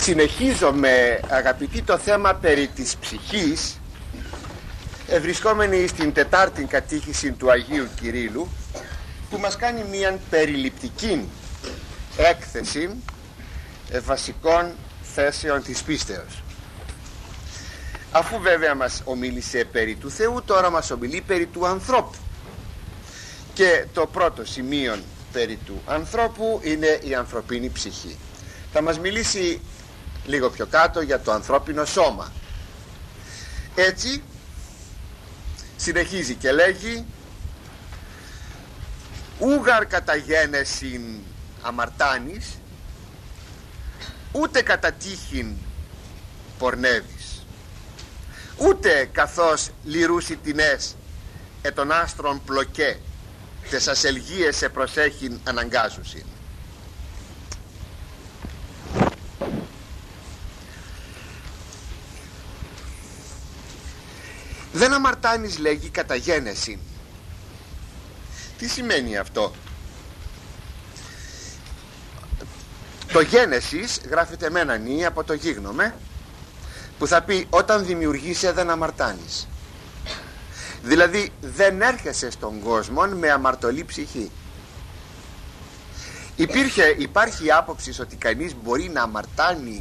Συνεχίζομαι, αγαπητοί, το θέμα περί της ψυχής, βρισκόμενοι στην τετάρτη κατήχηση του Αγίου Κυρίλλου, που μας κάνει μια περιληπτική έκθεση βασικών θέσεων της πίστεως. Αφού βέβαια μας ομίλησε περί του Θεού, τώρα μας ομιλεί περί του ανθρώπου. Και το πρώτο σημείο περί του ανθρώπου είναι η ανθρωπίνη ψυχή. Θα μας μιλήσει λίγο πιο κάτω για το ανθρώπινο σώμα. Έτσι συνεχίζει και λέγει: ούγαρ κατά γένεσιν αμαρτάνης, ούτε κατά τύχην πορνεύεις, ούτε καθώς λυρούσι τινές των άστρων πλοκέ τες ασελγίες σε προσέχειν αναγκάζουσιν. Δεν αμαρτάνεις, λέγει, κατά γένεση. Τι σημαίνει αυτό? Το γένεσης γράφεται με έναν «η» από το γίγνομε, που θα πει όταν δημιουργείσαι δεν αμαρτάνεις. Δηλαδή δεν έρχεσαι στον κόσμο με αμαρτωλή ψυχή. Υπάρχει η άποψη ότι κανείς μπορεί να αμαρτάνει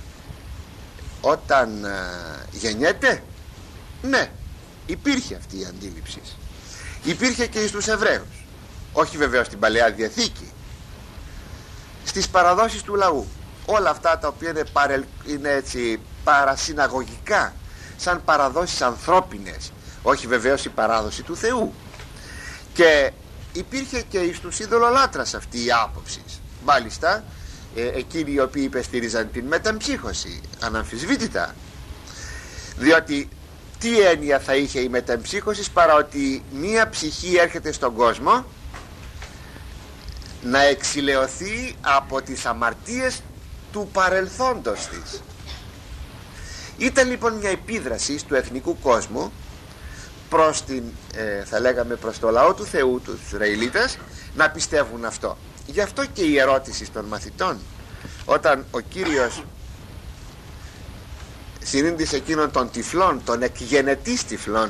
όταν γεννιέται. Ναι, υπήρχε αυτή η αντίληψη. Υπήρχε και στους Εβραίους. Όχι βεβαίως στην Παλαιά Διαθήκη, στις παραδόσεις του λαού. Όλα αυτά τα οποία είναι έτσι παρασυναγωγικά, σαν παραδόσεις ανθρώπινες, όχι βεβαίως η παράδοση του Θεού. Και υπήρχε και στους ειδωλολάτρας αυτή η άποψη. Μάλιστα εκείνοι οι οποίοι υπεστήριζαν την μεταμψύχωση, αναμφισβήτητα. Διότι τι έννοια θα είχε η μεταμψύχωση παρά ότι μία ψυχή έρχεται στον κόσμο να εξηλαιωθεί από τις αμαρτίες του παρελθόντος της. Ήταν λοιπόν μια επίδραση του εθνικού κόσμου προς θα λέγαμε προς το λαό του Θεού, τους Ισραηλίτες, να πιστεύουν αυτό. Γι' αυτό και η ερώτηση των μαθητών, όταν ο Κύριος συνήντησε εκείνον των τυφλών, των εκγενετής τυφλών: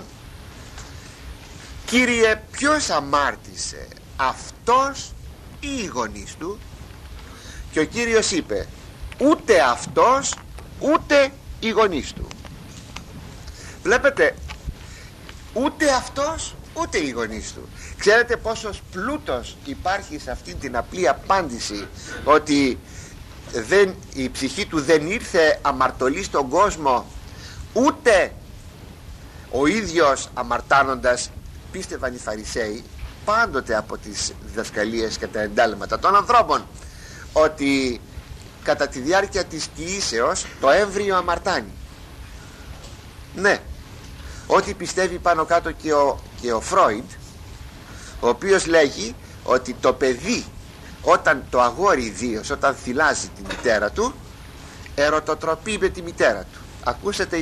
Κύριε, ποιος αμάρτησε, αυτός ή οι γονείς του? Και ο Κύριος είπε: ούτε αυτός ούτε οι γονείς του. Βλέπετε, ούτε αυτός ούτε οι γονείς του. Ξέρετε πόσος πλούτος υπάρχει σε αυτή την απλή απάντηση, ότι η ψυχή του δεν ήρθε αμαρτωλή στον κόσμο, ούτε ο ίδιος αμαρτάνοντας. Πίστευαν οι Φαρισαίοι πάντοτε από τις διδασκαλίες και τα εντάλματα των ανθρώπων ότι κατά τη διάρκεια της κοιήσεως το έμβριο αμαρτάνει. Ναι, ό,τι πιστεύει πάνω κάτω και ο Φρόιντ, ο οποίος λέγει ότι το παιδί, όταν το αγόρι ιδίως, όταν θυλάζει τη μητέρα του, ερωτοτροπεί με τη μητέρα του. Ακούσατε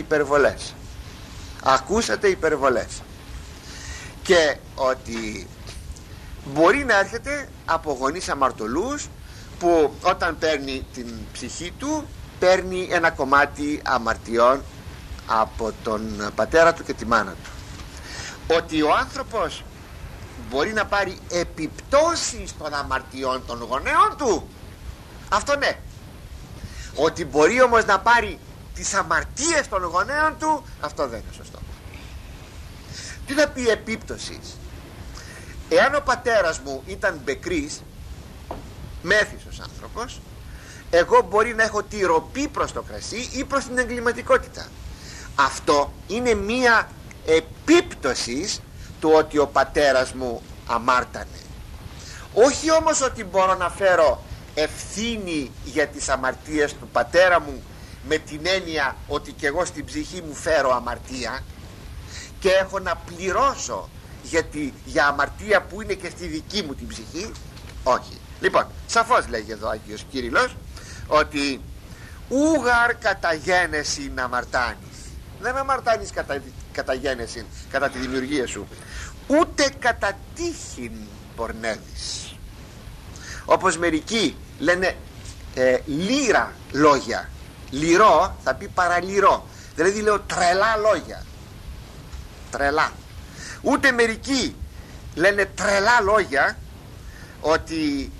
υπερβολές. Και ότι μπορεί να έρχεται από γονείς αμαρτωλούς, που όταν παίρνει την ψυχή του παίρνει ένα κομμάτι αμαρτιών από τον πατέρα του και τη μάνα του. Ότι ο άνθρωπος μπορεί να πάρει επιπτώσεις των αμαρτιών των γονέων του, αυτό ναι. Ότι μπορεί όμως να πάρει τις αμαρτίες των γονέων του, αυτό δεν είναι σωστό. Τι θα πει επίπτωσης? Εάν ο πατέρας μου ήταν μπεκρής, μέθυσος άνθρωπος, εγώ μπορεί να έχω τη ροπή προς το κρασί ή προς την εγκληματικότητα. Αυτό είναι μία επίπτωση του ότι ο πατέρας μου αμάρτανε. Όχι όμως ότι μπορώ να φέρω ευθύνη για τις αμαρτίες του πατέρα μου, με την έννοια ότι και εγώ στην ψυχή μου φέρω αμαρτία και έχω να πληρώσω για αμαρτία που είναι και στη δική μου την ψυχή. Όχι. Λοιπόν, σαφώς λέγει εδώ ο Άγιος Κύριλλος ότι ούγαρ κατά γένεση να αμαρτάνεις. Δεν αμαρτάνεις κατά γένεση, κατά τη δημιουργία σου, ούτε κατά τύχην πορνεύεις. Όπως μερικοί λένε λύρα λόγια, λυρό θα πει παραλυρό, δηλαδή λέω τρελά λόγια, τρελά. Ούτε μερικοί λένε τρελά λόγια, ότι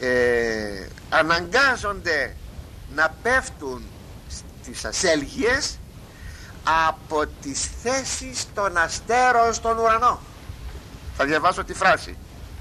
αναγκάζονται να πέφτουν στις ασέλγειες από τις θέσεις των αστέρων στον ουρανό. Θα διαβάσω τη φράση.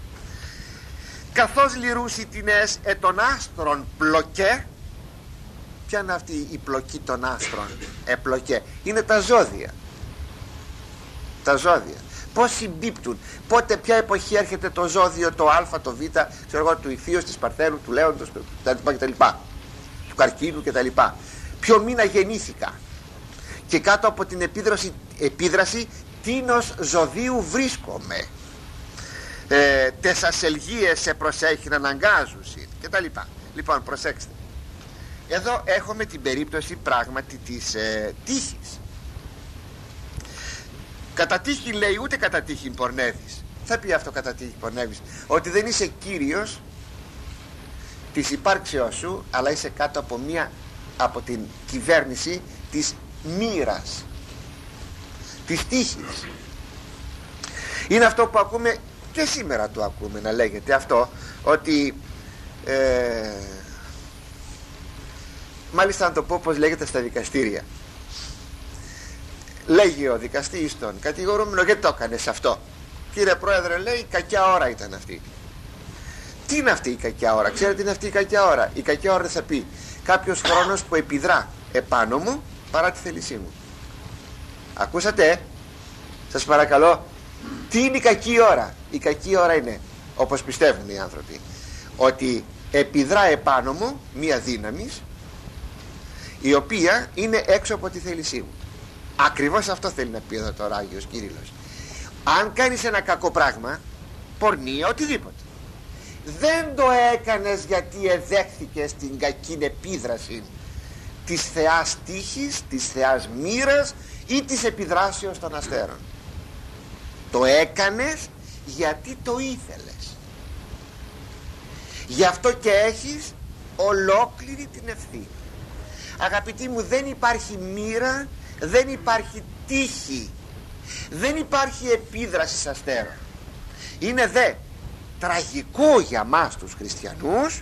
Καθώς λυρούσι τινές των άστρων πλοκέ. Ποια είναι αυτή η πλοκή των άστρων? Πλοκέ είναι τα ζώδια. Τα ζώδια πώς συμπίπτουν, πότε, ποια εποχή έρχεται το ζώδιο, το α, το β, ξέρω εγώ, του Ιθείου, της Παρθένου, του Λέοντος κτλ, του Καρκίνου κτλ. Ποιο μήνα γεννήθηκα, και κάτω από την επίδραση τίνος ζωδίου βρίσκομαι, τες ασελγίες σε προσέχει να αναγκάζουν κτλ. Λοιπόν, προσέξτε, εδώ έχουμε την περίπτωση πράγματι της τύχης. Κατά τύχη λέει, ούτε κατά τύχη πορνεύεις. Θα πει αυτό κατά τύχη πορνεύεις? Ότι δεν είσαι κύριος της υπάρξεώς σου, αλλά είσαι κάτω από την κυβέρνηση της μοίρας, της τύχης. Είναι αυτό που ακούμε και σήμερα, το ακούμε να λέγεται αυτό, ότι μάλιστα να το πω πως λέγεται στα δικαστήρια. Λέγει ο δικαστής τον κατηγορούμενο, γιατί το έκανες αυτό? Κύριε Πρόεδρε, λέει, κακιά ώρα ήταν αυτή. Τι είναι αυτή η κακιά ώρα? Ξέρετε τι είναι αυτή η κακιά ώρα? Η κακιά ώρα θα πει κάποιος χρόνος που επιδρά επάνω μου παρά τη θέλησή μου. Ακούσατε? Σας παρακαλώ, τι είναι η κακή ώρα? Η κακή ώρα είναι, όπως πιστεύουν οι άνθρωποι, ότι επιδρά επάνω μου μία δύναμη η οποία είναι έξω από τη θέλησή μου. Ακριβώς αυτό θέλει να πει εδώ τώρα ο Άγιος Κύριλλος. Αν κάνεις ένα κακό πράγμα, πορνεία, οτιδήποτε, δεν το έκανες γιατί εδέχθηκες την κακή επίδραση της θεάς τύχης, της θεάς μοίρας ή της επιδράσεως των αστέρων. Το έκανες γιατί το ήθελες. Γι' αυτό και έχεις ολόκληρη την ευθύνη. Αγαπητοί μου, δεν υπάρχει μοίρα, δεν υπάρχει τύχη, δεν υπάρχει επίδραση αστέρων. Είναι δε τραγικό για μας τους χριστιανούς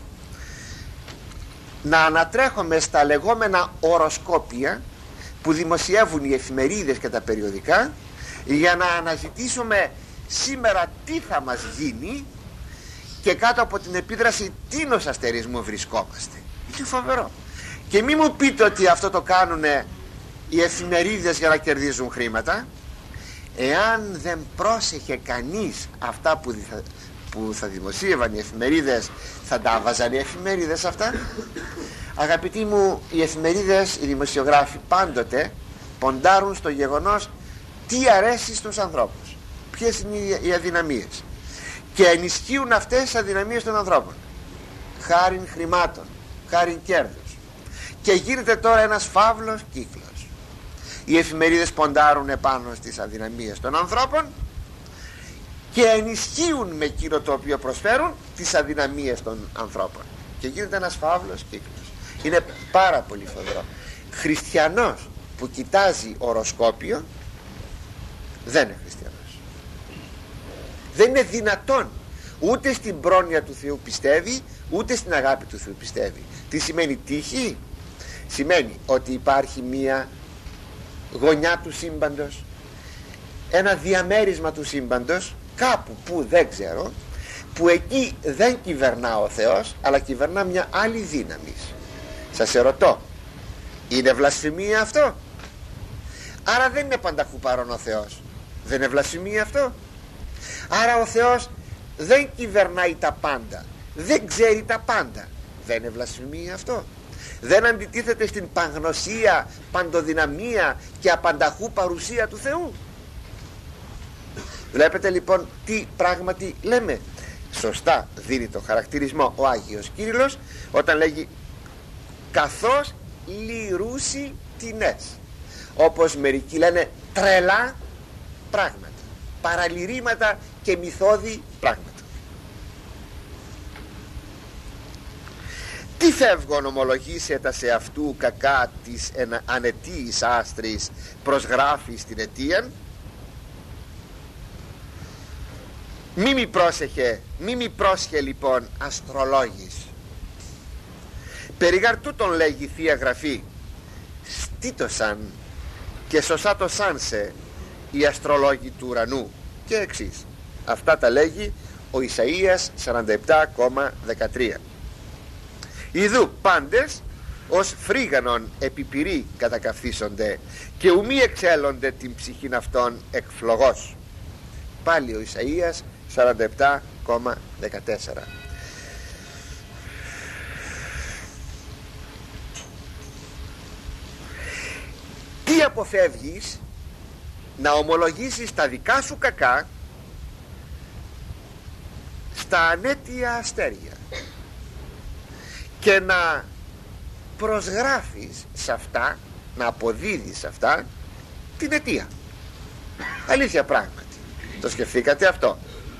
να ανατρέχουμε στα λεγόμενα οροσκόπια που δημοσιεύουν οι εφημερίδες και τα περιοδικά, για να αναζητήσουμε σήμερα τι θα μας γίνει και κάτω από την επίδραση τίνος αστερισμού βρισκόμαστε. Είναι φοβερό. Και μη μου πείτε ότι αυτό το κάνουν οι εφημερίδες για να κερδίζουν χρήματα. Εάν δεν πρόσεχε κανείς αυτά που θα δημοσίευαν οι εφημερίδες, θα τα βάζαν οι εφημερίδες αυτά. Αγαπητοί μου, οι εφημερίδες, οι δημοσιογράφοι πάντοτε ποντάρουν στο γεγονός τι αρέσει στους ανθρώπους, ποιες είναι οι αδυναμίες, και ενισχύουν αυτές τις αδυναμίες των ανθρώπων χάριν χρημάτων, χάριν κέρδους, και γίνεται τώρα ένας φαύλος κύκλος. Οι εφημερίδες ποντάρουν επάνω στις αδυναμίες των ανθρώπων και ενισχύουν με εκείνο το οποίο προσφέρουν τις αδυναμίες των ανθρώπων, και γίνεται ένας φαύλος κύκλος. Είναι πάρα πολύ φοβερό. Χριστιανός που κοιτάζει οροσκόπιο δεν είναι χριστιανός. Δεν είναι δυνατόν. Ούτε στην πρόνοια του Θεού πιστεύει, ούτε στην αγάπη του Θεού πιστεύει. Τι σημαίνει τύχη? Σημαίνει ότι υπάρχει μία γωνιά του σύμπαντος, ένα διαμέρισμα του σύμπαντος, κάπου που δεν ξέρω, που εκεί δεν κυβερνά ο Θεός, αλλά κυβερνά μια άλλη δύναμη. Σας ερωτώ, είναι βλασφημία αυτό? Άρα δεν είναι πανταχού παρόν ο Θεός. Δεν είναι βλασφημία αυτό? Άρα ο Θεός δεν κυβερνάει τα πάντα, δεν ξέρει τα πάντα. Δεν είναι βλασφημία αυτό? Δεν αντιτίθεται στην παγνωσία, παντοδυναμία και απανταχού παρουσία του Θεού? Βλέπετε λοιπόν τι πράγματι λέμε. Σωστά δίνει το χαρακτηρισμό ο Άγιος Κύριλλος όταν λέγει καθώς λυρούσι τινές, όπως μερικοί λένε τρελά πράγματα, παραλυρήματα και μυθώδη πράγματα. Τι φεύγον ομολογήσετα σε αυτού κακά της ανετής άστρης προσγράφει στην αιτίαν. Μη πρόσχε λοιπόν αστρολόγης. Περιγάρ τούτον λέγει η Θεία Γραφή, στήτωσαν και σωσάτωσαν σε οι αστρολόγοι του ουρανού. Και εξής, αυτά τα λέγει ο Ισαΐας 47,13. Ιδού πάντες ως φρίγανον επιπυρή κατακαυθήσονται και ουμή εξέλονται την ψυχήν αυτών εκφλογός. Πάλι ο Ισαΐας 47,14. Τι αποφεύγεις? Να ομολογήσεις τα δικά σου κακά στα ανέτεια αστέρια και να προσγράφεις σε αυτά, να αποδίδεις σε αυτά την αιτία. Αλήθεια πράγματι. Το σκεφτήκατε αυτό?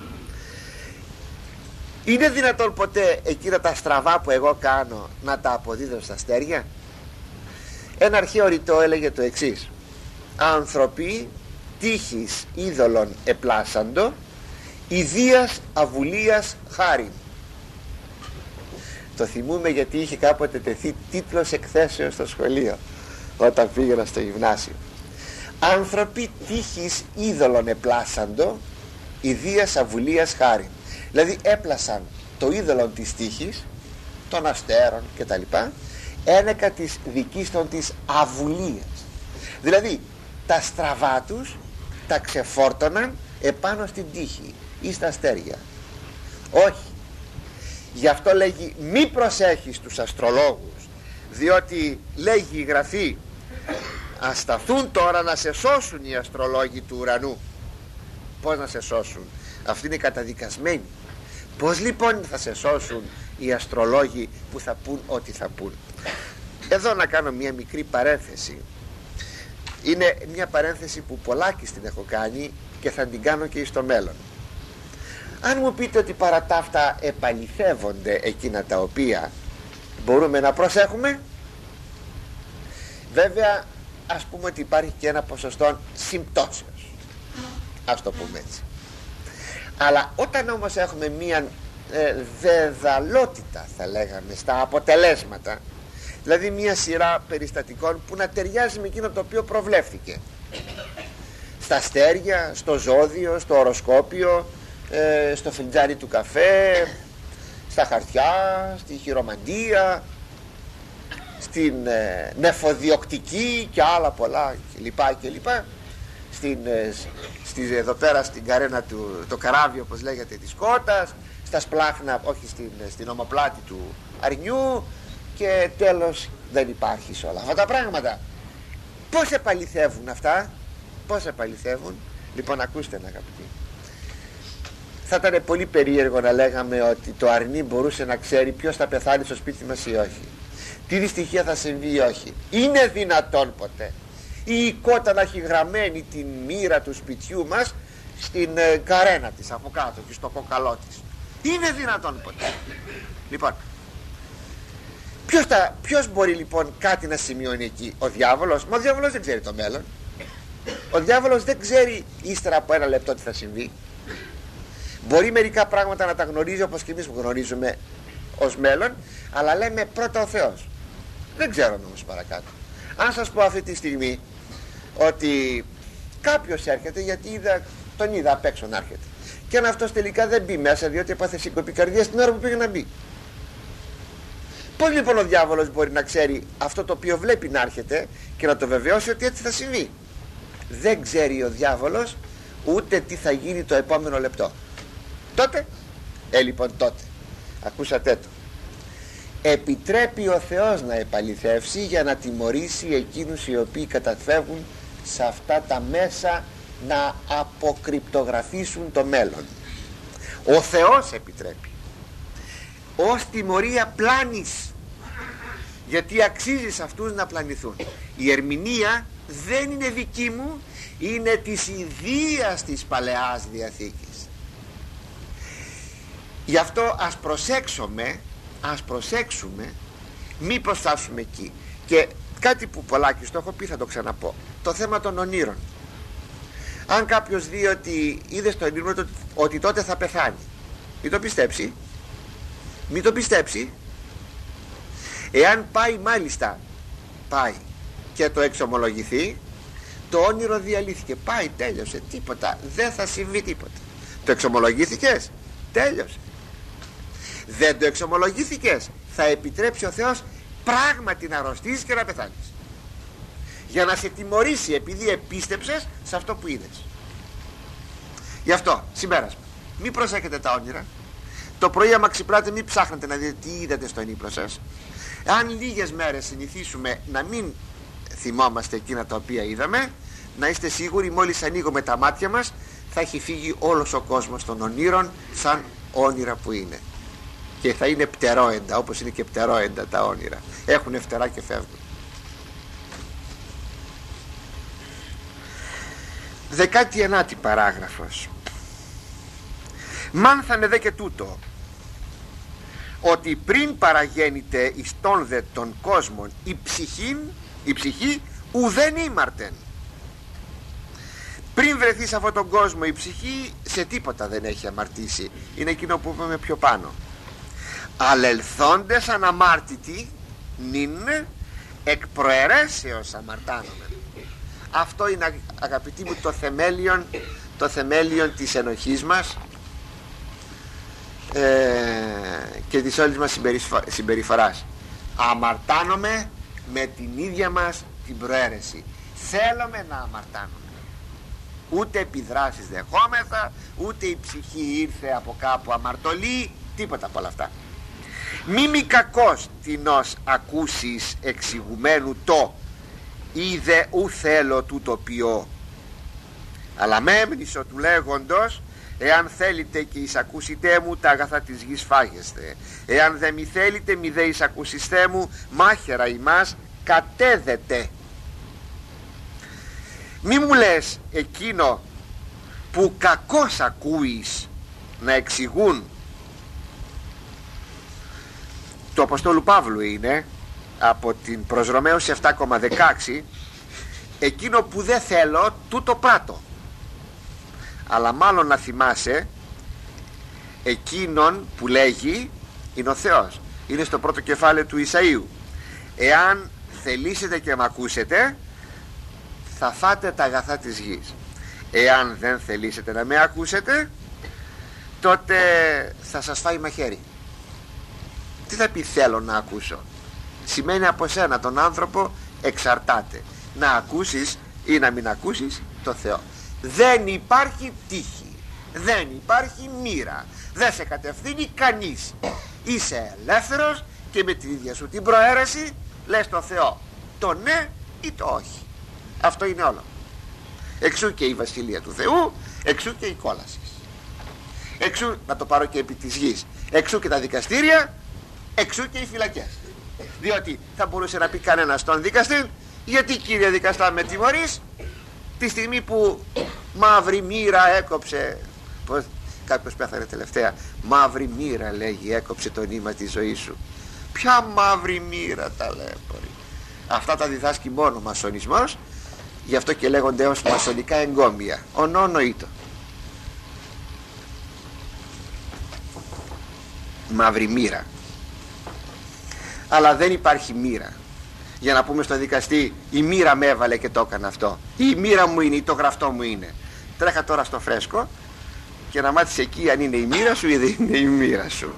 Είναι δυνατόν ποτέ εκείνα τα στραβά που εγώ κάνω να τα αποδίδω στα αστέρια? Ένα αρχαίο ρητό έλεγε το εξής: άνθρωποι τύχης είδωλων επλάσαντο, ιδίας αβουλίας χάριν. Το θυμούμε γιατί είχε κάποτε τεθεί τίτλος εκθέσεως στο σχολείο όταν πήγαινα στο γυμνάσιο. Άνθρωποι τύχης είδωλων επλάσαντο, ιδίας αβουλίας χάριν. Δηλαδή έπλασαν το είδωλο της τύχης, των αστέρων κτλ, ένεκα της δικής των της αβουλίας. Δηλαδή τα στραβά τους τα ξεφόρτωναν επάνω στην τύχη ή στα αστέρια. Όχι. Γι' αυτό λέγει μη προσέχεις τους αστρολόγους, διότι λέγει η Γραφή, ας σταθούν τώρα να σε σώσουν οι αστρολόγοι του ουρανού. Πώς να σε σώσουν? Αυτοί είναι καταδικασμένοι. Πώς λοιπόν θα σε σώσουν οι αστρολόγοι που θα πούν ό,τι θα πούν? Εδώ να κάνω μια μικρή παρένθεση. Είναι μια παρένθεση που πολλάκις την έχω κάνει και θα την κάνω και στο μέλλον. Αν μου πείτε ότι παρά τα αυτά επαληθεύονται εκείνα τα οποία μπορούμε να προσέχουμε, βέβαια ας πούμε ότι υπάρχει και ένα ποσοστό συμπτώσεως, ας το πούμε έτσι. Αλλά όταν όμως έχουμε μια δεδαλότητα, θα λέγαμε, στα αποτελέσματα, δηλαδή μια σειρά περιστατικών που να ταιριάζει με εκείνο το οποίο προβλέφθηκε, στα αστέρια, στο ζώδιο, στο οροσκόπιο, στο φλιτζάνι του καφέ, στα χαρτιά, στη χειρομαντία, στην νεφοδιοκτική και άλλα πολλά κλπ. Εδώ πέρα στην καρένα του, το καράβι όπως λέγεται της κότας, στα σπλάχνα, όχι στην ομοπλάτη του αρνιού, και τέλος δεν υπάρχει σε όλα αυτά τα πράγματα. Πώς επαληθεύουν αυτά? Πώς επαληθεύουν? Λοιπόν, ακούστε αγαπητοί, θα ήταν πολύ περίεργο να λέγαμε ότι το αρνί μπορούσε να ξέρει ποιος θα πεθάνει στο σπίτι μας ή όχι, τι δυστυχία θα συμβεί ή όχι. Είναι δυνατόν ποτέ η κότα να έχει γραμμένη την μοίρα του σπιτιού μας στην καρένα της από κάτω και στο κοκαλό της? Είναι δυνατόν ποτέ? Λοιπόν, ποιος μπορεί λοιπόν κάτι να σημειώνει εκεί? Ο διάβολος? Μα ο διάβολος δεν ξέρει το μέλλον. Ο διάβολος δεν ξέρει ύστερα από ένα λεπτό τι θα συμβεί. Μπορεί μερικά πράγματα να τα γνωρίζει όπως και εμείς που γνωρίζουμε ως μέλλον, αλλά λέμε πρώτα ο Θεός. Δεν ξέρω όμως παρακάτω. Αν σας πω αυτή τη στιγμή ότι κάποιος έρχεται, γιατί τον είδα απ' έξω να έρχεται, και αν αυτός τελικά δεν μπει μέσα διότι έπαθε σύνκοπη καρδιάς την ώρα που πήγε να μπει, πώς λοιπόν ο διάβολος μπορεί να ξέρει αυτό το οποίο βλέπει να έρχεται και να το βεβαιώσει ότι έτσι θα συμβεί? Δεν ξέρει ο διάβολος ούτε τι θα γίνει το επόμενο λεπτό. Τότε, λοιπόν τότε, ακούσατε το, επιτρέπει ο Θεός να επαληθεύσει για να τιμωρήσει εκείνους οι οποίοι καταφεύγουν σε αυτά τα μέσα να αποκρυπτογραφήσουν το μέλλον. Ο Θεός επιτρέπει ως τιμωρία πλάνης, γιατί αξίζει σε αυτούς να πλανηθούν. Η ερμηνεία δεν είναι δική μου, είναι της ιδείας της Παλαιάς Διαθήκης. Γι' αυτό ας προσέξουμε Μήπως φτάσουμε εκεί. Και κάτι που πολλάκι το έχω πει, θα το ξαναπώ, το θέμα των ονείρων. Αν κάποιος δει ότι είδε στο όνειρο ότι τότε θα πεθάνει, μην το πιστέψει. Μην το πιστέψει. Εάν πάει, μάλιστα πάει και το εξομολογηθεί, το όνειρο διαλύθηκε, πάει, τέλειωσε, τίποτα, δεν θα συμβεί τίποτα. Το εξομολογήθηκες, τέλειωσε. Δεν το εξομολογήθηκες, θα επιτρέψει ο Θεός πράγματι να αρρωστήσεις και να πεθάνεις, για να σε τιμωρήσει επειδή επίστεψες σε αυτό που είδες. Γι' αυτό συμπέρασμα, μην προσέχετε τα όνειρα. Το πρωί άμα ξυπνάτε μην ψάχνετε να δείτε τι είδατε στο ύπνο σας. Αν λίγες μέρες συνηθίσουμε να μην θυμόμαστε εκείνα τα οποία είδαμε, να είστε σίγουροι μόλις ανοίγουμε τα μάτια μας θα έχει φύγει όλος ο κόσμος των ονείρων σαν όνειρα που είναι, και θα είναι πτερόεντα, όπως είναι και πτερόεντα τα όνειρα, έχουν φτερά και φεύγουν. 19η παράγραφος. Μάνθανε δε και τούτο, ότι πριν παραγέννηται εις τόν δε των κόσμων η ψυχή ουδέν ήμαρτεν. Πριν βρεθεί σε αυτόν τον κόσμο η ψυχή σε τίποτα δεν έχει αμαρτήσει. Είναι εκείνο που είπαμε πιο πάνω. Αλελθόντες αναμάρτητοι νυν εκ προαιρέσεως αμαρτάνομεν. Αυτό είναι, αγαπητοί μου, το θεμέλιον της ενοχής μας και της όλης μας συμπεριφοράς. Αμαρτάνομαι με την ίδια μας την προαίρεση. Θέλουμε να αμαρτάνουμε. Ούτε επιδράσεις δεχόμεθα, ούτε η ψυχή ήρθε από κάπου αμαρτωλή, τίποτα από όλα αυτά. Μη μη κακός τινός ακούσεις εξηγουμένου το είδε ου θέλω τούτο ποιό, αλλά μέμνησο του λέγοντος, εάν θέλετε και εισακούσité μου τα αγαθά της γης φάγεστε, εάν δε μη θέλετε μη δε εισακούσιστέ μου μάχερα ημάς κατέδετε. Μη μου λες εκείνο που κακώς ακούεις να εξηγούν. Του Αποστόλου Παύλου είναι, από την προς Ρωμαίους 7,16, εκείνο που δεν θέλω τούτο πράττω. Αλλά μάλλον να θυμάσαι εκείνον που λέγει είναι ο Θεός. Είναι στο πρώτο κεφάλαιο του Ισαΐου. Εάν θελήσετε και μ' ακούσετε θα φάτε τα αγαθά της γης. Εάν δεν θελήσετε να με ακούσετε, τότε θα σας φάει μαχαίρι. Τι θα πει θέλω να ακούσω? Σημαίνει από σένα τον άνθρωπο εξαρτάται. Να ακούσεις ή να μην ακούσεις το Θεό. Δεν υπάρχει τύχη, δεν υπάρχει μοίρα, δεν σε κατευθύνει κανείς. Είσαι ελεύθερος και με την ίδια σου την προαίρεση λες το Θεό το ναι ή το όχι. Αυτό είναι όλο. Εξού και η βασιλεία του Θεού, εξού και η κόλαση. Εξού, να το πάρω και επί της γης, εξού και τα δικαστήρια, εξού και οι φυλακές. Διότι θα μπορούσε να πει κανένας στον δικαστή, γιατί κύριε δικαστά με τιμωρείς τη στιγμή που μαύρη μοίρα έκοψε, πως κάποιος πέθανε τελευταία, μαύρη μοίρα λέγει έκοψε το νήμα της ζωής σου. Ποια μαύρη μοίρα ταλέπορη? Αυτά τα διδάσκει μόνο ο μασονισμός, γι' αυτό και λέγονται ως μασονικά εγκόμια. Ονόνοητο. Μαύρη μοίρα. Αλλά δεν υπάρχει μοίρα για να πούμε στον δικαστή η μοίρα με έβαλε και το έκανε αυτό, η μοίρα μου είναι ή το γραφτό μου είναι. Τρέχα τώρα στο φρέσκο και να μάθεις εκεί αν είναι η μοίρα σου ή δεν είναι η μοίρα σου.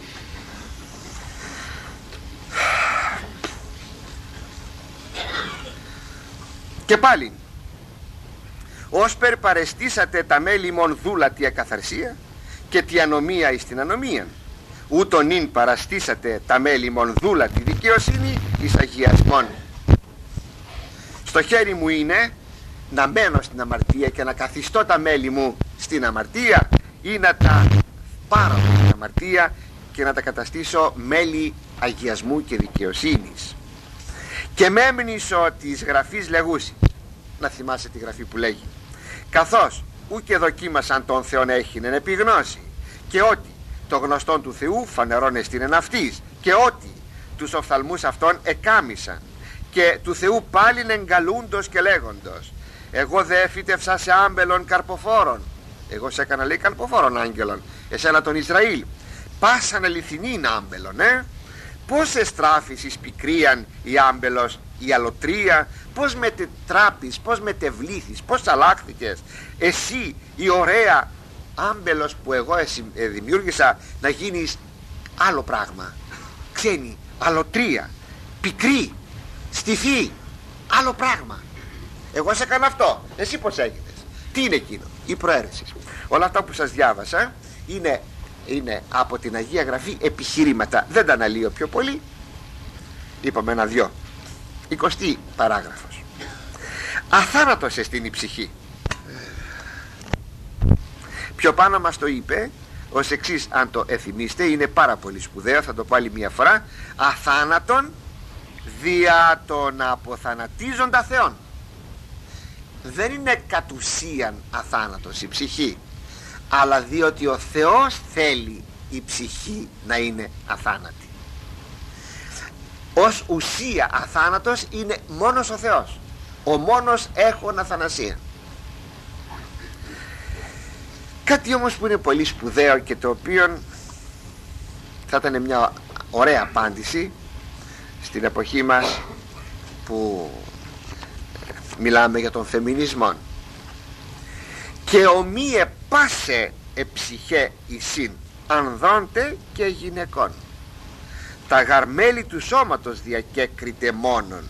Και πάλι, όσπερ παρεστήσατε τα μέλη μον δούλα τη ακαθαρσία και τη ανομία εις την ανομία, ούτω νυν παραστήσατε τα μέλη μον δούλα τη δικαιοσύνη εις αγιασμόν. Στο χέρι μου είναι να μένω στην αμαρτία και να καθιστώ τα μέλη μου στην αμαρτία, ή να τα πάρω από την αμαρτία και να τα καταστήσω μέλη αγιασμού και δικαιοσύνης. Και μέμνησο της γραφής λεγούσι, να θυμάσαι τη γραφή που λέγει, καθώς ούκε δοκίμασαν τον Θεόν έχεινεν επιγνώσει, και ότι το γνωστόν του Θεού φανερώνε στην εν αυτής, και ότι τους οφθαλμούς αυτών εκάμισαν, και του Θεού πάλιν εγκαλούντος και λέγοντος, εγώ δε φύτευσα σε άμπελον καρποφόρων. Εγώ σε έκανα, λέει, καρποφόρων άγγελων, εσένα τον Ισραήλ. Πάσαν αληθινήν άμπελον, Πώς εστράφεις εις πικρίαν η άμπελος, η αλωτρία, πώς μετετράπεις, πώς μετεβλήθης, πώς αλλάχθηκες εσύ η ωραία άμπελος που εγώ δημιούργησα να γίνεις άλλο πράγμα, ξένη, αλωτρία, πικρή, στιφή, άλλο πράγμα. Εγώ σε έκανα αυτό, εσύ πως έγινες? Τι είναι εκείνο? Η προαίρεση. Όλα αυτά που σας διάβασα είναι από την Αγία Γραφή επιχειρήματα, δεν τα αναλύω πιο πολύ. Είπαμε ένα-δυο. 20η παράγραφος. Αθάνατος εστίν η ψυχή. Πιο πάνω μας το είπε ως εξής, αν το εθυμίστε, είναι πάρα πολύ σπουδαίο, θα το πω άλλη μια φορά. Αθάνατον δια των αποθανατίζοντα Θεών. Δεν είναι κατ' ουσίαν αθάνατος η ψυχή, αλλά διότι ο Θεός θέλει η ψυχή να είναι αθάνατη. Ως ουσία αθάνατος είναι μόνος ο Θεός, ο μόνος έχων αθανασία. Κάτι όμως που είναι πολύ σπουδαίο και το οποίο θα ήταν μια ωραία απάντηση στην εποχή μας που μιλάμε για τον φεμινισμό. Και ομοίε πάσε εψυχέ εισήν ανδρώντε και γυναικών, τα γαρμέλη του σώματος διακέκριτε μόνον.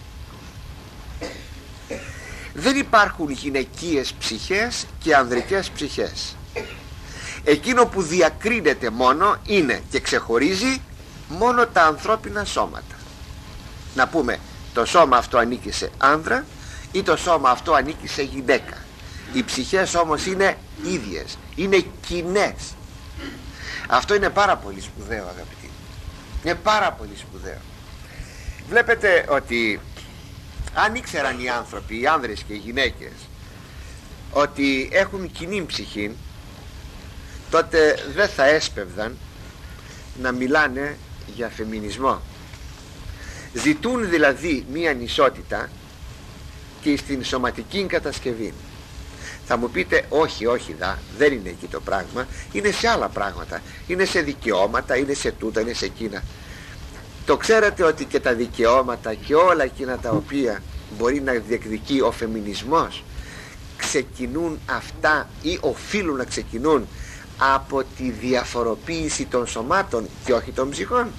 Δεν υπάρχουν γυναικείες ψυχές και ανδρικές ψυχές. Εκείνο που διακρίνεται μόνο είναι και ξεχωρίζει μόνο τα ανθρώπινα σώματα. Να πούμε, το σώμα αυτό ανήκει σε άνδρα ή το σώμα αυτό ανήκει σε γυναίκα. Οι ψυχές όμως είναι ίδιες, είναι κοινές. Αυτό είναι πάρα πολύ σπουδαίο, αγαπητοί. Είναι πάρα πολύ σπουδαίο. Βλέπετε ότι αν ήξεραν οι άνθρωποι, οι άνδρες και οι γυναίκες, ότι έχουν κοινή ψυχή, τότε δεν θα έσπευδαν να μιλάνε για φεμινισμό. Ζητούν δηλαδή μία ισότητα και στην σωματική κατασκευή. Θα μου πείτε, όχι, δεν είναι εκεί το πράγμα, είναι σε άλλα πράγματα, είναι σε δικαιώματα, είναι σε τούτα, είναι σε εκείνα. Το ξέρετε ότι και τα δικαιώματα και όλα εκείνα τα οποία μπορεί να διεκδικεί ο φεμινισμός ξεκινούν αυτά ή οφείλουν να ξεκινούν από τη διαφοροποίηση των σωμάτων και όχι των ψυχών.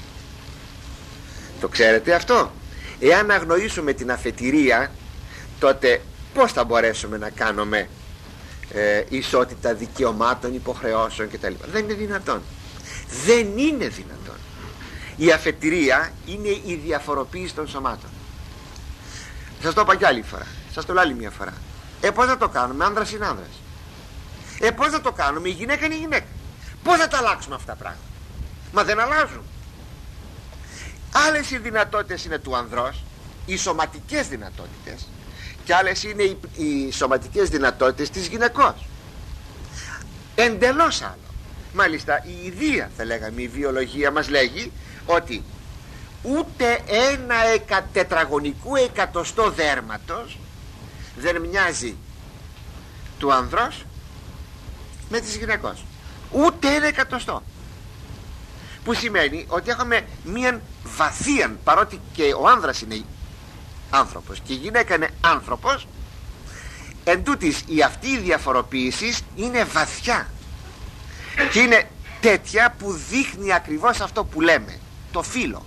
Το ξέρετε αυτό? Εάν αγνοήσουμε την αφετηρία, τότε πώς θα μπορέσουμε να κάνουμε ισότητα δικαιωμάτων, υποχρεώσεων κτλ? Δεν είναι δυνατόν. Δεν είναι δυνατόν. Η αφετηρία είναι η διαφοροποίηση των σωμάτων. Σας το είπα κι άλλη φορά, σας το λέω άλλη μια φορά. Πώς θα το κάνουμε? Άνδρας είναι άνδρας. Πώς θα το κάνουμε? Η γυναίκα είναι η γυναίκα. Πώς θα τα αλλάξουμε αυτά τα πράγματα? Μα δεν αλλάζουν. Άλλες οι δυνατότητες είναι του ανδρός, οι σωματικές δυνατότητες, και άλλες είναι οι σωματικές δυνατότητες της γυναικός. Εντελώς άλλο. Μάλιστα η ιδία, θα λέγαμε, η βιολογία μας λέγει ότι ούτε ένα τετραγωνικού εκατοστό δέρματος δεν μοιάζει του ανδρός με της γυναικός. Ούτε ένα εκατοστό. Που σημαίνει ότι έχουμε μία βαθία, παρότι και ο άνδρας είναι άνθρωπος και η γυναίκα είναι άνθρωπος, εν τούτης η αυτή η διαφοροποίηση είναι βαθιά και είναι τέτοια που δείχνει ακριβώς αυτό που λέμε, το φύλο.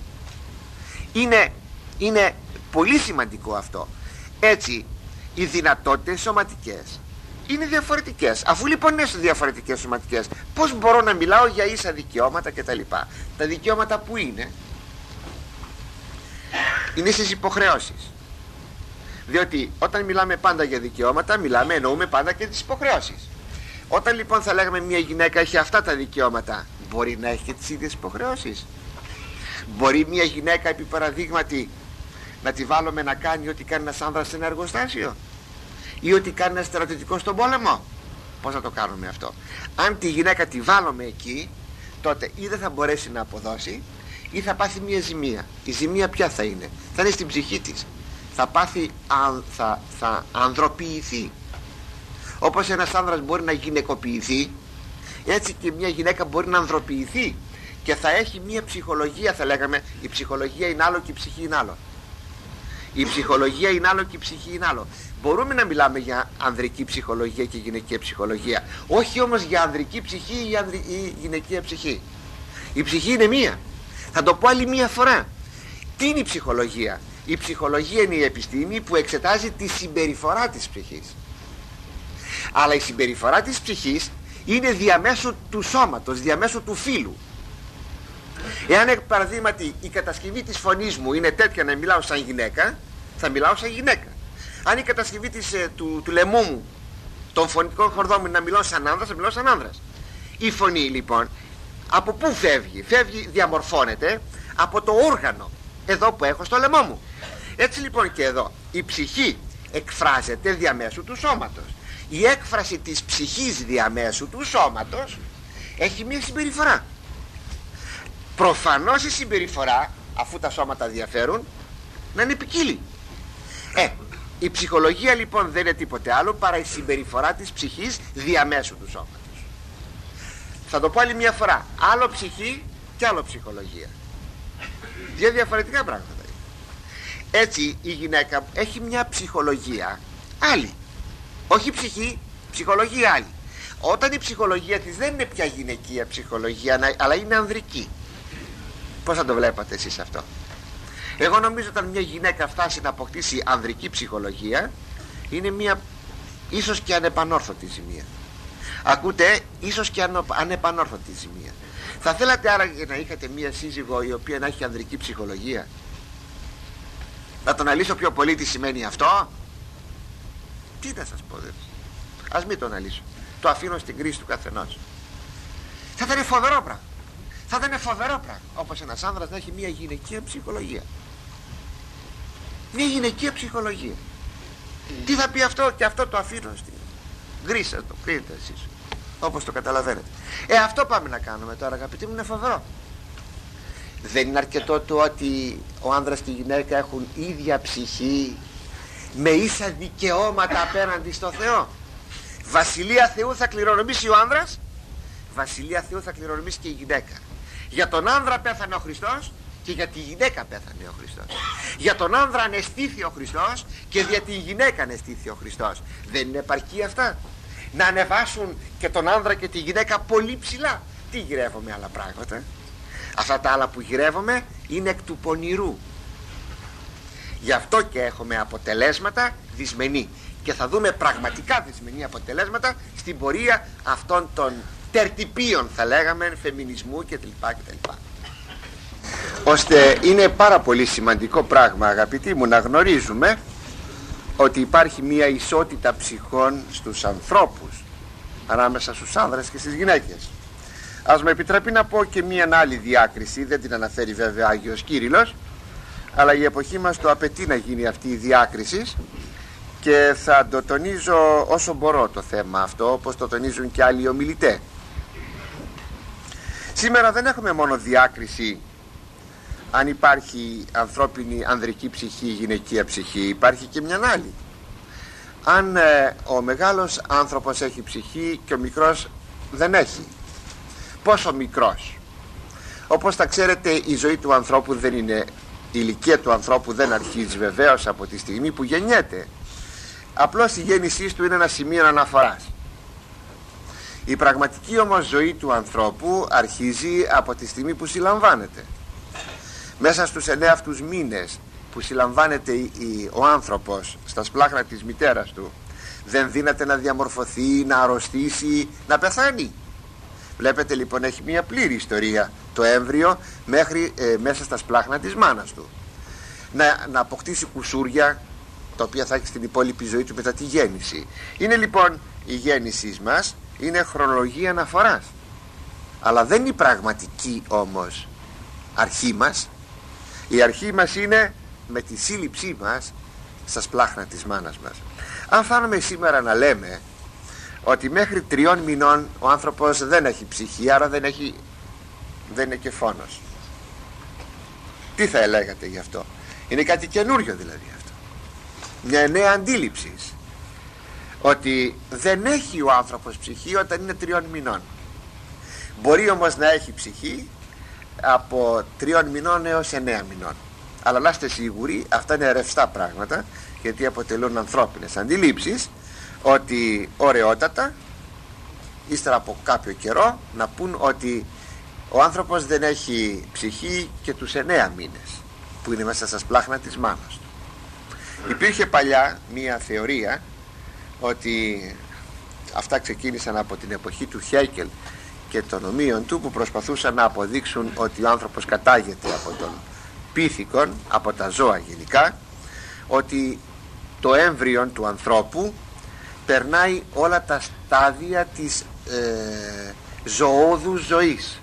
Είναι πολύ σημαντικό αυτό. Έτσι οι δυνατότητες σωματικές είναι διαφορετικές. Αφού λοιπόν είναι διαφορετικές σωματικές, πώς μπορώ να μιλάω για ίσα δικαιώματα κτλ? Τα δικαιώματα που είναι στις υποχρεώσεις. Διότι όταν μιλάμε πάντα για δικαιώματα, εννοούμε πάντα και τις υποχρεώσεις. Όταν λοιπόν θα λέγαμε μια γυναίκα έχει αυτά τα δικαιώματα, μπορεί να έχει και τις ίδιες υποχρεώσεις? Μπορεί μια γυναίκα, επί παραδείγματι, να τη βάλουμε να κάνει ό,τι κάνει ένας άνδρας σε ένα εργοστάσιο ή ό,τι κάνει ένας στρατιωτικός στον πόλεμο? Πώς θα το κάνουμε αυτό? Αν τη γυναίκα τη βάλουμε εκεί, τότε ή δεν θα μπορέσει να αποδώσει, ή θα πάθει μια ζημία. Η ζημία ποια θα είναι? Θα είναι στην ψυχή της. Θα πάθει, θα ανδροποιηθεί. Όπως ένας άνδρας μπορεί να γυναικοποιηθεί, έτσι και μια γυναίκα μπορεί να ανδροποιηθεί και θα έχει μια ψυχολογία, θα λέγαμε. Η ψυχολογία είναι άλλο και η ψυχή είναι άλλο. Η ψυχολογία είναι άλλο και η ψυχή είναι άλλο. Μπορούμε να μιλάμε για ανδρική ψυχολογία και γυναικεία ψυχολογία, όχι όμως για ανδρική ψυχή ή γυναικεία ψυχή. Η ψυχή είναι μία. Θα το πω άλλη μία φορά. Τι είναι η ψυχολογία? Η ψυχολογία είναι η επιστήμη που εξετάζει τη συμπεριφορά της ψυχής. Αλλά η συμπεριφορά της ψυχής είναι διαμέσου του σώματος, διαμέσου του φύλου. Εάν παραδείγματι η κατασκευή της φωνής μου είναι τέτοια να μιλάω σαν γυναίκα, θα μιλάω σαν γυναίκα. Αν η κατασκευή του λαιμού μου, των φωνητικών χορδών μου, να μιλάω σαν άνδρας, θα μιλάω σαν άνδρας. Η φωνή λοιπόν από πού φεύγει? Φεύγει, διαμορφώνεται από το όργανο εδώ που έχω στο λαιμό μου. Έτσι λοιπόν και εδώ η ψυχή εκφράζεται διαμέσου του σώματος. Η έκφραση της ψυχής διαμέσου του σώματος έχει μια συμπεριφορά. Προφανώς η συμπεριφορά, αφού τα σώματα διαφέρουν, να είναι ποικίλη. Η ψυχολογία λοιπόν δεν είναι τίποτε άλλο παρά η συμπεριφορά της ψυχής διαμέσου του σώματος. Θα το πω άλλη μια φορά. Άλλο ψυχή και άλλο ψυχολογία. Δύο διαφορετικά πράγματα. Έτσι η γυναίκα έχει μια ψυχολογία άλλη. Όχι ψυχή, ψυχολογία άλλη. Όταν η ψυχολογία της δεν είναι πια γυναικεία ψυχολογία, αλλά είναι ανδρική. Πώς θα το βλέπατε εσείς αυτό? Εγώ νομίζω όταν μια γυναίκα φτάσει να αποκτήσει ανδρική ψυχολογία, είναι μια ίσως και ανεπανόρθωτη ζημία. Ακούτε, ίσως και ανεπανόρθωτη ζημία. Θα θέλατε άραγε να είχατε μια σύζυγο η οποία να έχει ανδρική ψυχολογία? Να τον αναλύσω πιο πολύ τι σημαίνει αυτό? Τι να σας πω? Ας μην τον αναλύσω. Το αφήνω στην κρίση του καθενός. Θα ήταν φοβερό πράγμα. Θα ήταν φοβερό πράγμα όπως ένας άνδρας να έχει μια γυναικεία ψυχολογία. Μια γυναικεία ψυχολογία. Τι θα πει αυτό? Και αυτό το αφήνω στην γκρίσα, το κρίνετε εσείς όπως το καταλαβαίνετε. Αυτό πάμε να κάνουμε τώρα, αγαπητοί μου. Είναι φοβερό. Δεν είναι αρκετό το ότι ο άνδρας και η γυναίκα έχουν ίδια ψυχή με ίσα δικαιώματα απέναντι στο Θεό? Βασιλεία Θεού θα κληρονομήσει ο άνδρας, βασιλεία Θεού θα κληρονομήσει και η γυναίκα. Για τον άνδρα πέθανε ο Χριστός και για τη γυναίκα πέθανε ο Χριστός. Για τον άνδρα ανεστήθη ο Χριστός και για τη γυναίκα ανεστήθη ο Χριστός. Δεν είναι επαρκή αυτά? Να ανεβάσουν και τον άνδρα και τη γυναίκα πολύ ψηλά? Τι γυρεύομαι άλλα πράγματα? Αυτά τα άλλα που γυρεύομαι είναι εκ του πονηρού. Γι' αυτό και έχουμε αποτελέσματα δυσμενή. Και θα δούμε πραγματικά δυσμενή αποτελέσματα στην πορεία αυτών των τερτυπίων, θα λέγαμε, φεμινισμού κτλ. Ώστε είναι πάρα πολύ σημαντικό πράγμα, αγαπητοί μου, να γνωρίζουμε ότι υπάρχει μια ισότητα ψυχών στους ανθρώπους, ανάμεσα στους άνδρες και στις γυναίκες. Ας με επιτρέπει να πω και μια άλλη διάκριση, δεν την αναφέρει βέβαια Άγιος Κύριλλος, αλλά η εποχή μας το απαιτεί να γίνει αυτή η διάκριση και θα το τονίζω όσο μπορώ το θέμα αυτό, όπως το τονίζουν και άλλοι ομιλητές. Σήμερα δεν έχουμε μόνο διάκριση αν υπάρχει ανθρώπινη ανδρική ψυχή ή γυναικεία ψυχή, υπάρχει και μια άλλη. Αν ο μεγάλος άνθρωπος έχει ψυχή και ο μικρός δεν έχει, πόσο μικρός? Όπως τα ξέρετε, η ζωή του ανθρώπου δεν είναι, η ηλικία του ανθρώπου δεν αρχίζει βεβαίως από τη στιγμή που γεννιέται. Απλώς η γέννησή του είναι ένα σημείο αναφοράς. Η πραγματική όμως ζωή του ανθρώπου αρχίζει από τη στιγμή που συλλαμβάνεται. Μέσα στους 9 αυτούς μήνες που συλλαμβάνεται ο άνθρωπος στα σπλάχνα της μητέρας του, δεν δύναται να διαμορφωθεί, να αρρωστήσει, να πεθάνει. Βλέπετε λοιπόν, έχει μια πλήρη ιστορία το έμβριο μέχρι μέσα στα σπλάχνα της μάνας του. Να αποκτήσει κουσούρια τα οποία θα έχει στην υπόλοιπη ζωή του μετά τη γέννηση. Είναι λοιπόν η γέννησή μας, είναι χρονολογία αναφοράς, αλλά δεν είναι η πραγματική όμως αρχή μας. Η αρχή μας είναι με τη σύλληψή μας στα σπλάχνα της μάνας μας. Αν φτάνουμε σήμερα να λέμε ότι μέχρι 3 μηνών ο άνθρωπος δεν έχει ψυχή, άρα δεν είναι και φόνος, Τι θα έλεγατε γι' αυτό? Είναι κάτι καινούριο δηλαδή αυτό, μια νέα αντίληψη, ότι δεν έχει ο άνθρωπος ψυχή όταν είναι 3 μηνών. Μπορεί όμως να έχει ψυχή από 3 μηνών έως 9 μηνών. Αλλά να είστε σίγουροι, αυτά είναι ρευστά πράγματα, γιατί αποτελούν ανθρώπινες αντιλήψεις, ότι ωραιότατα ύστερα από κάποιο καιρό να πούν ότι ο άνθρωπος δεν έχει ψυχή και τους 9 μήνες που είναι μέσα στα σπλάχνα της μάνας του. Υπήρχε παλιά μία θεωρία, ότι αυτά ξεκίνησαν από την εποχή του Χέικελ και των ομοίων του, που προσπαθούσαν να αποδείξουν ότι ο άνθρωπος κατάγεται από τον πίθηκον, από τα ζώα γενικά, ότι το έμβριο του ανθρώπου περνάει όλα τα στάδια της ζωώδους ζωής.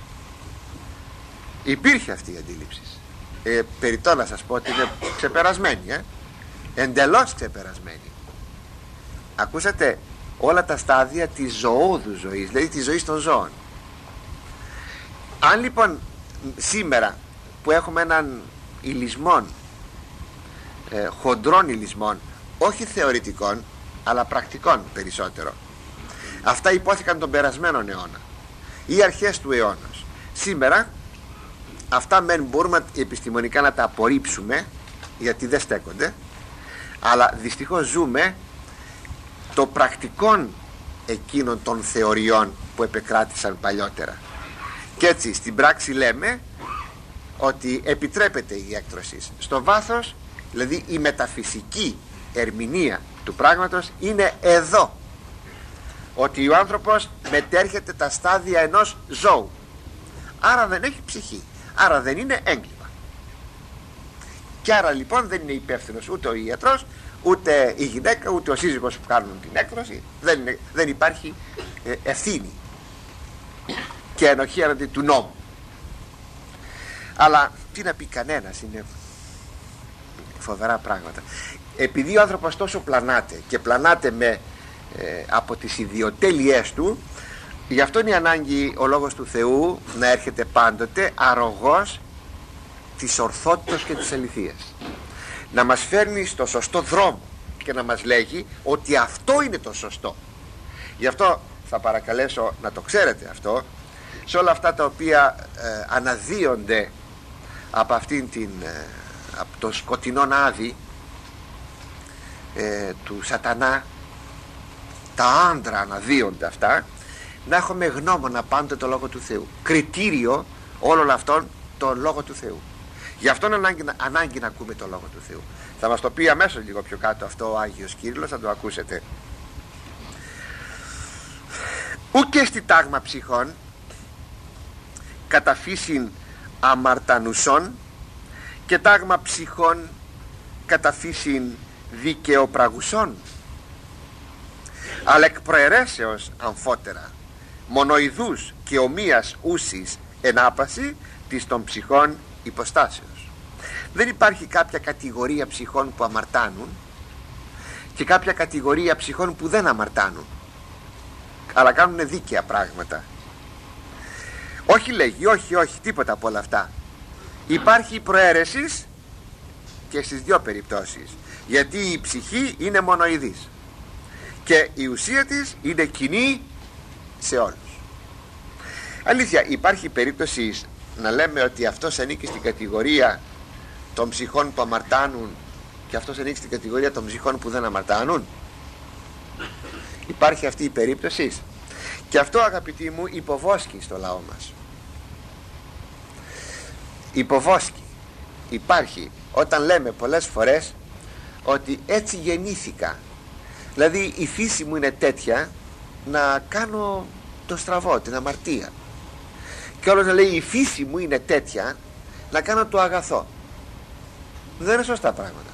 Υπήρχε αυτή η αντίληψη, περιττό να σας πω ότι είναι ξεπερασμένη, εντελώς ξεπερασμένη. Ακούσατε, όλα τα στάδια της ζωώδους ζωής, δηλαδή της ζωής των ζώων. Αν λοιπόν σήμερα που έχουμε έναν ηλισμόν, χοντρών ηλισμών, όχι θεωρητικών αλλά πρακτικών περισσότερο, αυτά υπόθηκαν τον περασμένο αιώνα ή αρχές του αιώνα. Σήμερα αυτά μεν μπορούμε επιστημονικά να τα απορρίψουμε, γιατί δεν στέκονται, αλλά δυστυχώς ζούμε το πρακτικόν εκείνων των θεωριών που επεκράτησαν παλιότερα. Και έτσι στην πράξη λέμε ότι επιτρέπεται η έκτρωση. Στο βάθος, δηλαδή η μεταφυσική ερμηνεία του πράγματος είναι εδώ, ότι ο άνθρωπος μετέρχεται τα στάδια ενός ζώου, άρα δεν έχει ψυχή, άρα δεν είναι έγκλημα, και άρα λοιπόν δεν είναι υπεύθυνος ούτε ο ιατρός, ούτε η γυναίκα, ούτε ο σύζυγος που κάνουν την έκτρωση. Δεν υπάρχει ευθύνη και ενοχή έναντι του νόμου. Αλλά τι να πει κανένας, είναι φοβερά πράγματα. Επειδή ο άνθρωπος τόσο πλανάται και πλανάται από τις ιδιοτέλειές του, γι' αυτό είναι η ανάγκη ο Λόγος του Θεού να έρχεται πάντοτε αρρωγός της ορθότητας και της αληθείας, να μας φέρνει στο σωστό δρόμο και να μας λέγει ότι αυτό είναι το σωστό. Γι' αυτό θα παρακαλέσω να το ξέρετε αυτό, σε όλα αυτά τα οποία αναδύονται από αυτήν από το σκοτεινόν άδη του σατανά, τα άντρα αναδύονται αυτά, να έχουμε γνώμονα πάντοτε το Λόγο του Θεού, κριτήριο όλων αυτών το Λόγο του Θεού. Γι' αυτό είναι ανάγκη να ακούμε το Λόγο του Θεού. Θα μας το πει αμέσως λίγο πιο κάτω αυτό ο Άγιος Κύριλλος, θα το ακούσετε. Ούκε στη τάγμα ψυχών κατά φύσιν αμαρτανουσών, και τάγμα ψυχών κατά φύσιν δικαιοπραγουσών, αλλά εκ προαιρέσεως αμφότερα μονοειδούς και ομοίας ούσης ενάπαση της των ψυχών υποστάσεως. Δεν υπάρχει κάποια κατηγορία ψυχών που αμαρτάνουν και κάποια κατηγορία ψυχών που δεν αμαρτάνουν, αλλά κάνουν δίκαια πράγματα. Όχι, λέγει, όχι, τίποτα από όλα αυτά. Υπάρχει προαίρεσης και στις δύο περιπτώσεις, γιατί η ψυχή είναι μονοειδής και η ουσία της είναι κοινή σε όλους. Αλήθεια, υπάρχει περίπτωση να λέμε ότι αυτός ανήκει στην κατηγορία των ψυχών που αμαρτάνουν και αυτός ανήκει στην κατηγορία των ψυχών που δεν αμαρτάνουν? Υπάρχει αυτή η περίπτωση? Και αυτό, αγαπητοί μου, υποβόσκει στο λαό μας. Υποβόσκει. Υπάρχει όταν λέμε πολλές φορές ότι έτσι γεννήθηκα, δηλαδή η φύση μου είναι τέτοια να κάνω το στραβό, την αμαρτία, και όλος να λέει η φύση μου είναι τέτοια να κάνω το αγαθό. Δεν είναι σωστά πράγματα.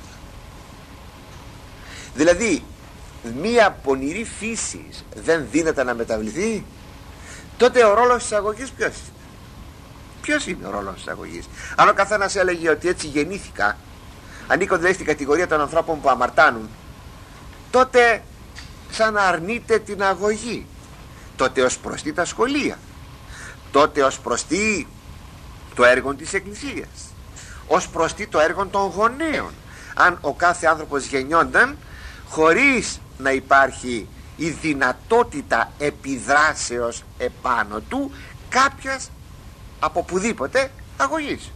Δηλαδή μία πονηρή φύση δεν δύναται να μεταβληθεί, τότε ο ρόλος της αγωγής ποιος είναι? Ποιος είναι ο ρόλος της αγωγής? Αν ο καθένας έλεγε ότι έτσι γεννήθηκα, ανήκω δηλαδή στην κατηγορία των ανθρώπων που αμαρτάνουν, τότε σαν να αρνείται την αγωγή, τότε ως προς τι τα σχολεία, τότε ως προς τι το έργο της Εκκλησίας, ως προς το έργο των γονέων. Αν ο κάθε άνθρωπος γεννιόνταν χωρίς να υπάρχει η δυνατότητα επιδράσεως επάνω του κάποιας από πουδήποτε αγωγής.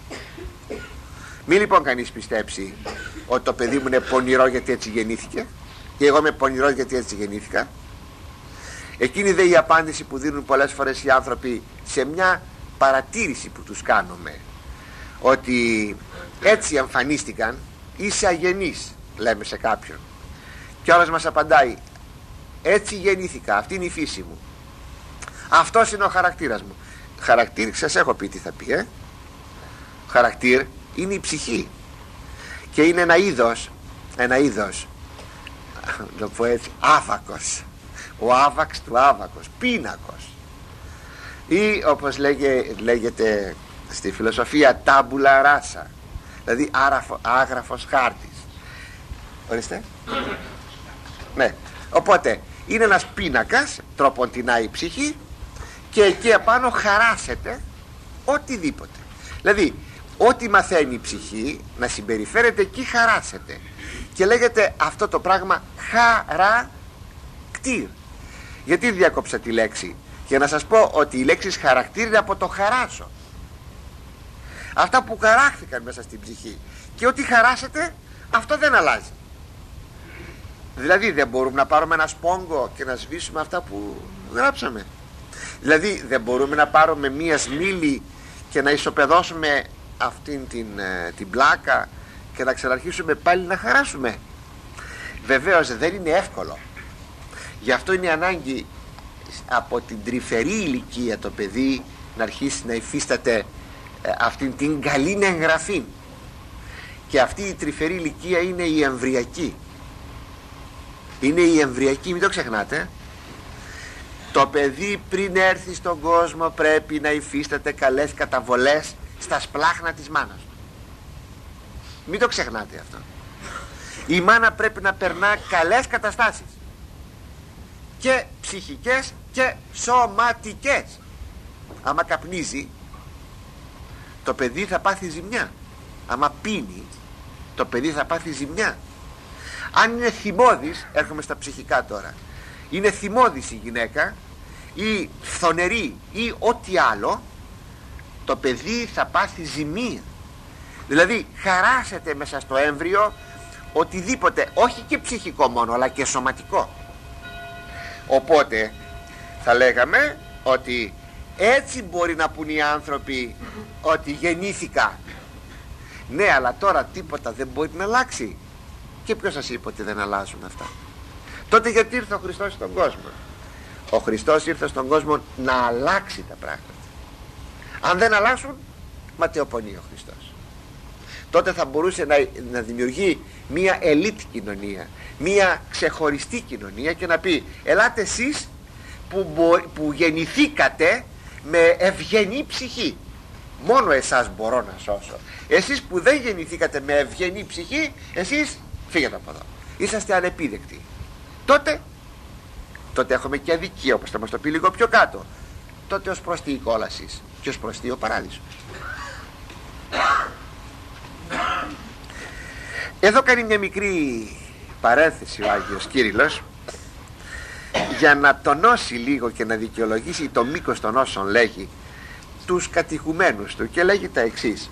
Μη λοιπόν κανείς πιστέψει ότι το παιδί μου είναι πονηρό γιατί έτσι γεννήθηκε και εγώ είμαι πονηρός γιατί έτσι γεννήθηκα. Εκείνη δε η απάντηση που δίνουν πολλές φορές οι άνθρωποι σε μια παρατήρηση που τους κάνουμε, ότι έτσι εμφανίστηκαν, είσαι αγενής, λέμε σε κάποιον, και όλος μας απαντάει, έτσι γεννήθηκα, αυτή είναι η φύση μου, αυτός είναι ο χαρακτήρας μου. Χαρακτήρ, σας έχω πει τι θα πει, χαρακτήρ είναι η ψυχή και είναι ένα είδος, το πω έτσι, άβακος, ο άβαξ του άβακος, πίνακος, ή όπως λέγεται στη φιλοσοφία τάμπουλα ράσα, δηλαδή άγραφος χάρτης. Ορίστε. Ναι, οπότε είναι ένας πίνακας, τροποντινά η ψυχή, και εκεί επάνω χαράσεται οτιδήποτε. Δηλαδή ό,τι μαθαίνει η ψυχή να συμπεριφέρεται, εκεί χαράσεται και λέγεται αυτό το πράγμα χαρακτήρ. Γιατί διάκοψα τη λέξη? Για να σας πω ότι η λέξη χαρακτήρ είναι από το χαράσω, αυτά που χαράχθηκαν μέσα στην ψυχή, και ό,τι χαράσεται αυτό δεν αλλάζει. Δηλαδή δεν μπορούμε να πάρουμε ένα σπόγκο και να σβήσουμε αυτά που γράψαμε. Δηλαδή δεν μπορούμε να πάρουμε μία σμήλη και να ισοπεδώσουμε αυτήν την πλάκα και να ξαναρχίσουμε πάλι να χαράσουμε. Βεβαίως δεν είναι εύκολο. Γι' αυτό είναι ανάγκη από την τρυφερή ηλικία το παιδί να αρχίσει να υφίσταται αυτήν την καλή εγγραφή. Και αυτή η τρυφερή ηλικία είναι η εμβριακή. Είναι η εμβριακή, μην το ξεχνάτε. Το παιδί πριν έρθει στον κόσμο πρέπει να υφίσταται καλές καταβολές στα σπλάχνα της μάνας του. Μην το ξεχνάτε αυτό. Η μάνα πρέπει να περνά καλές καταστάσεις, και ψυχικές και σωματικές. Άμα καπνίζει, το παιδί θα πάθει ζημιά. Άμα πίνει, το παιδί θα πάθει ζημιά. Αν είναι θυμώδης, έρχομαι στα ψυχικά τώρα, είναι θυμώδης η γυναίκα ή φθονερή ή ό,τι άλλο, το παιδί θα πάθει ζημία. Δηλαδή χαράσεται μέσα στο έμβριο οτιδήποτε, όχι και ψυχικό μόνο, αλλά και σωματικό. Οπότε θα λέγαμε ότι έτσι μπορεί να πουν οι άνθρωποι ότι γεννήθηκα. Ναι, αλλά τώρα τίποτα δεν μπορεί να αλλάξει. Και ποιος σας είπε ότι δεν αλλάζουν αυτά? Τότε γιατί ήρθε ο Χριστός στον κόσμο? Ο Χριστός ήρθε στον κόσμο να αλλάξει τα πράγματα. Αν δεν αλλάξουν, ματαιοπονεί ο Χριστός. Τότε θα μπορούσε να δημιουργεί μία ελίτ κοινωνία, μία ξεχωριστή κοινωνία, και να πει ελάτε εσείς που γεννηθήκατε με ευγενή ψυχή, μόνο εσάς μπορώ να σώσω. Εσείς που δεν γεννηθήκατε με ευγενή ψυχή, εσείς φύγετε από εδώ, είσαστε ανεπίδεκτοι. Τότε έχουμε και αδικία, όπως θα μας το πει λίγο πιο κάτω. Τότε ως προς τι η κόλαση και ως προς τι ο παράδεισος. Εδώ κάνει μια μικρή παρένθεση ο Άγιος Κύριλλος για να τονώσει λίγο και να δικαιολογήσει το μήκος των όσων λέγει τους κατηχουμένους του, και λέγει τα εξής: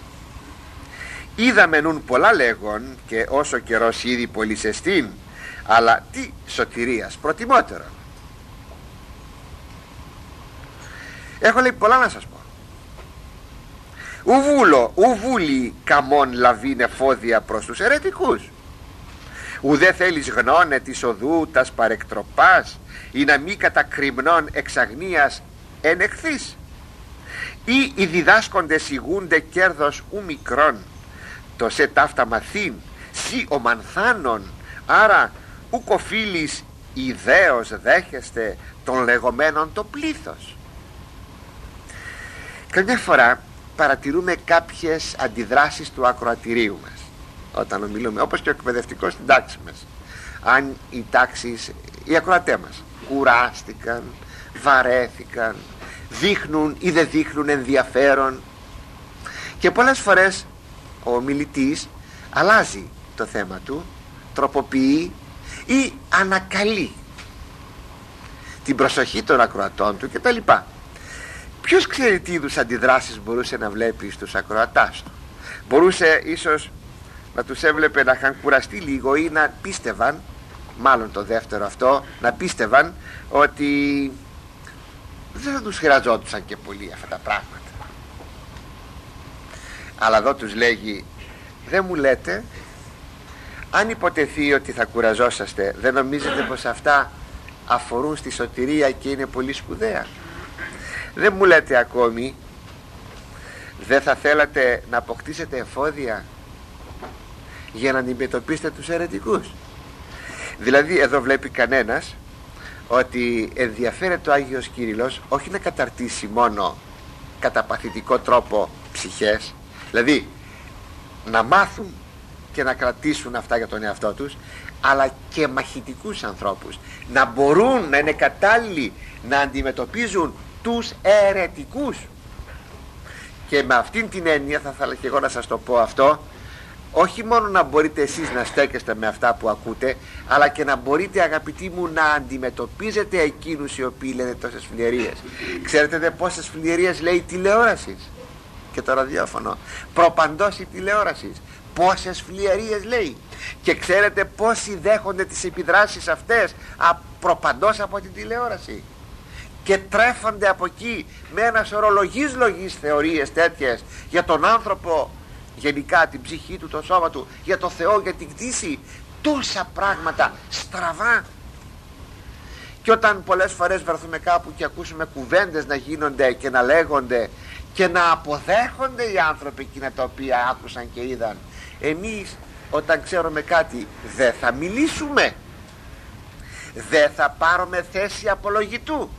είδαμε νουν πολλά λέγον και όσο καιρός ήδη πολυσεστήν, αλλά τι σωτηρίας προτιμότερο. Έχω, λέει, πολλά να σας πω. Ουβούλη καμών λαβήν εφόδια προς τους αιρετικούς. Ουδέ θέλεις γνώνε της οδού τας παρεκτροπάς, ή να μη κατακριμνών εξαγνίας ενεχθείς. Ή οι διδάσκοντες ηγούνται κέρδος ου μικρόν, το σε ταύτα μαθήν, σι ο μανθάνων, άρα ουκ οφείλεις ιδέως δέχεστε των λεγόμενων το πλήθος. Καμιά φορά παρατηρούμε κάποιες αντιδράσεις του ακροατηρίου μας όταν ομιλούμε, όπως και ο εκπαιδευτικός στην τάξη μας. Αν οι τάξεις, οι ακροατές μας κουράστηκαν, βαρέθηκαν, δείχνουν ή δεν δείχνουν ενδιαφέρον, Και πολλές φορές ο ομιλητής αλλάζει το θέμα του, τροποποιεί ή ανακαλεί την προσοχή των ακροατών του κτλ. Ποιος ξέρει τι είδους αντιδράσεις μπορούσε να βλέπει στους ακροατάς του. Μπορούσε ίσως να τους έβλεπε να είχαν κουραστεί λίγο ή να πίστευαν, μάλλον το δεύτερο αυτό, να πίστευαν ότι δεν θα τους χρειαζόντουσαν και πολύ αυτά τα πράγματα. Αλλά εδώ τους λέγει, δεν μου λέτε, αν υποτεθεί ότι θα κουραζόσαστε, δεν νομίζετε πως αυτά αφορούν στη σωτηρία και είναι πολύ σπουδαία? Δεν μου λέτε ακόμη, δεν θα θέλατε να αποκτήσετε εφόδια για να αντιμετωπίσετε τους αιρετικούς? Δηλαδή εδώ βλέπει κανένας ότι ενδιαφέρεται ο Άγιος Κύριλλος όχι να καταρτήσει μόνο κατά παθητικό τρόπο ψυχές, δηλαδή να μάθουν και να κρατήσουν αυτά για τον εαυτό τους, αλλά και μαχητικούς ανθρώπους, να μπορούν να είναι κατάλληλοι να αντιμετωπίζουν τους αιρετικούς. Και με αυτήν την έννοια θα ήθελα και εγώ να σας το πω αυτό, όχι μόνο να μπορείτε εσείς να στέκεστε με αυτά που ακούτε, αλλά και να μπορείτε, αγαπητοί μου, να αντιμετωπίζετε εκείνους οι οποίοι λένε τόσες φλιερίες. Ξέρετε πόσες φλιερίες λέει η τηλεόραση και το ραδιόφωνο, προπαντός η τηλεόραση, πόσες φλιερίες λέει? Και ξέρετε πόσοι δέχονται τις επιδράσεις αυτές προπαντός από την τηλεόραση και τρέφονται από εκεί με ένα σωρό λογής θεωρίες τέτοιες για τον άνθρωπο γενικά, την ψυχή του, το σώμα του, για το Θεό, για την κτήση, τόσα πράγματα στραβά. Και όταν πολλές φορές βρεθούμε κάπου και ακούσουμε κουβέντες να γίνονται και να λέγονται και να αποδέχονται οι άνθρωποι εκείνα τα οποία άκουσαν και είδαν, εμείς όταν ξέρουμε κάτι δεν θα μιλήσουμε, δεν θα πάρουμε θέση απολογητού.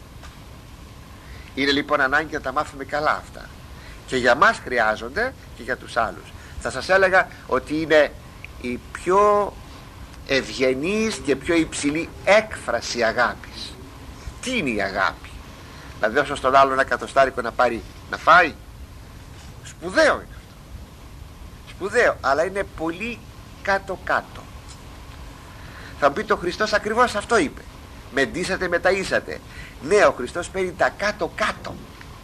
Είναι λοιπόν ανάγκη να τα μάθουμε καλά αυτά, και για μας χρειάζονται και για τους άλλους. Θα σας έλεγα ότι είναι η πιο ευγενής και πιο υψηλή έκφραση αγάπης. Τι είναι η αγάπη? Να δώσω στον άλλο ένα κατοστάρικο να πάρει να φάει? Σπουδαίο είναι αυτό, σπουδαίο, αλλά είναι πολύ κάτω-κάτω. Θα μου πει, το Χριστός ακριβώς αυτό είπε, με ντύσατε, με ταΐσατε. Ναι, ο Χριστός παίρνει τα κάτω-κάτω,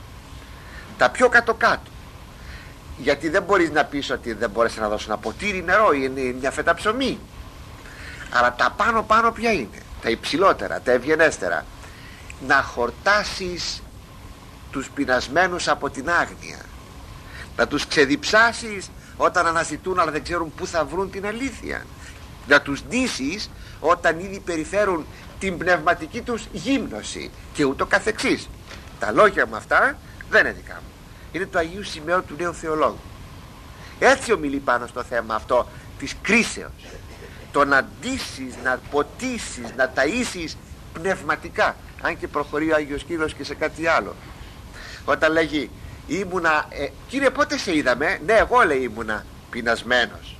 τα πιο κάτω-κάτω. Γιατί δεν μπορείς να πεις ότι δεν μπόρεσε να δώσει ένα ποτήρι νερό ή μια φέτα ψωμί. Αλλά τα πάνω-πάνω ποια είναι? Τα υψηλότερα, τα ευγενέστερα. Να χορτάσεις τους πεινασμένους από την άγνοια, να τους ξεδιψάσεις όταν αναζητούν αλλά δεν ξέρουν πού θα βρουν την αλήθεια, να τους ντύσεις όταν ήδη περιφέρουν την πνευματική τους γύμνωση και ούτω καθεξής. Τα λόγια μου αυτά δεν είναι δικά μου, είναι του Αγίου Σημαίου του Νέου Θεολόγου. Έτσι ομιλεί πάνω στο θέμα αυτό της κρίσεως, το να ντύσεις, να ποτίσεις, να ταΐσεις πνευματικά. Αν και προχωρεί ο Άγιος Κύριος και σε κάτι άλλο, όταν λέγει ήμουνα, κύριε πότε σε είδαμε? Ναι, εγώ, λέει, ήμουνα πεινασμένος.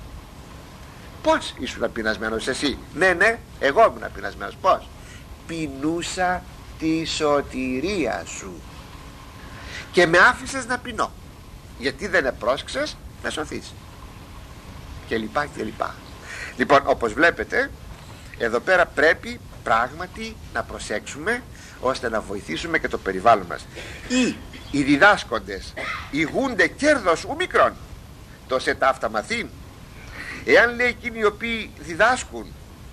Πώς ήσουν πεινασμένος εσύ? Ναι, εγώ ήμουνα πεινασμένος. Πώς? Πεινούσα τη σωτηρία σου και με άφησες να πεινώ, γιατί δεν επρόσεξες να σωθείς, και λοιπά και λοιπά. Λοιπόν, όπως βλέπετε εδώ πέρα πρέπει πράγματι να προσέξουμε ώστε να βοηθήσουμε και το περιβάλλον μας. Οι διδάσκοντες ηγούνται κέρδος ου-μικρόν, το σε ταύτα μαθήν. Εάν, λέει, εκείνοι οι οποίοι διδάσκουν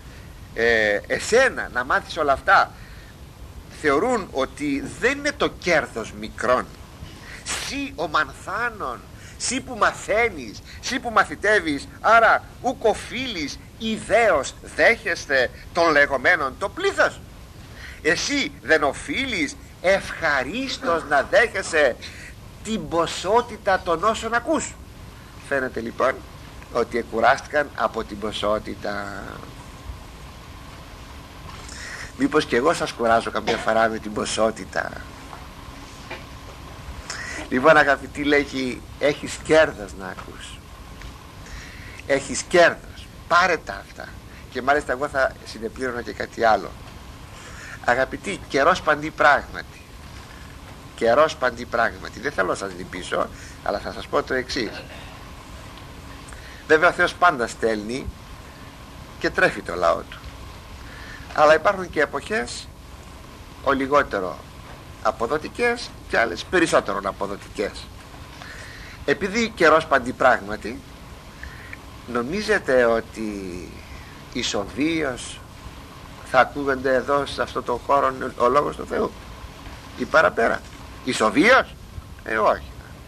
εσένα να μάθεις όλα αυτά θεωρούν ότι δεν είναι το κέρδος μικρόν, σύ ο μανθάνων, σύ που μαθαίνεις, σύ που μαθητεύεις, άρα ουκ οφείλεις ιδέως δέχεστε των λεγόμενων το πλήθος, εσύ δεν οφείλεις ευχαρίστως να δέχεσαι την ποσότητα των όσων ακούς. Φαίνεται λοιπόν ότι εκουράστηκαν από την ποσότητα. Μήπως και εγώ σας κουράζω καμιά φορά με την ποσότητα? Λοιπόν, αγαπητοί, λέγει, έχεις κέρδος να ακούς, έχεις κέρδος, πάρε τα αυτά. Και μάλιστα εγώ θα συνεπλήρωνα και κάτι άλλο. Αγαπητοί, καιρός παντή πράγματι. καιρός παντί πράγματι. Δεν θέλω να σας λυπήσω, αλλά θα σας πω το εξής. Βέβαια ο Θεός πάντα στέλνει και τρέφει το λαό του, αλλά υπάρχουν και εποχές ο λιγότερο αποδοτικές και άλλες περισσότερο αποδοτικές. Επειδή καιρός παντί πράγματι, νομίζετε ότι ισοβίως θα ακούγονται εδώ σε αυτό το χώρο ο λόγος του Θεού ή παραπέρα? Ισοβίως? Όχι.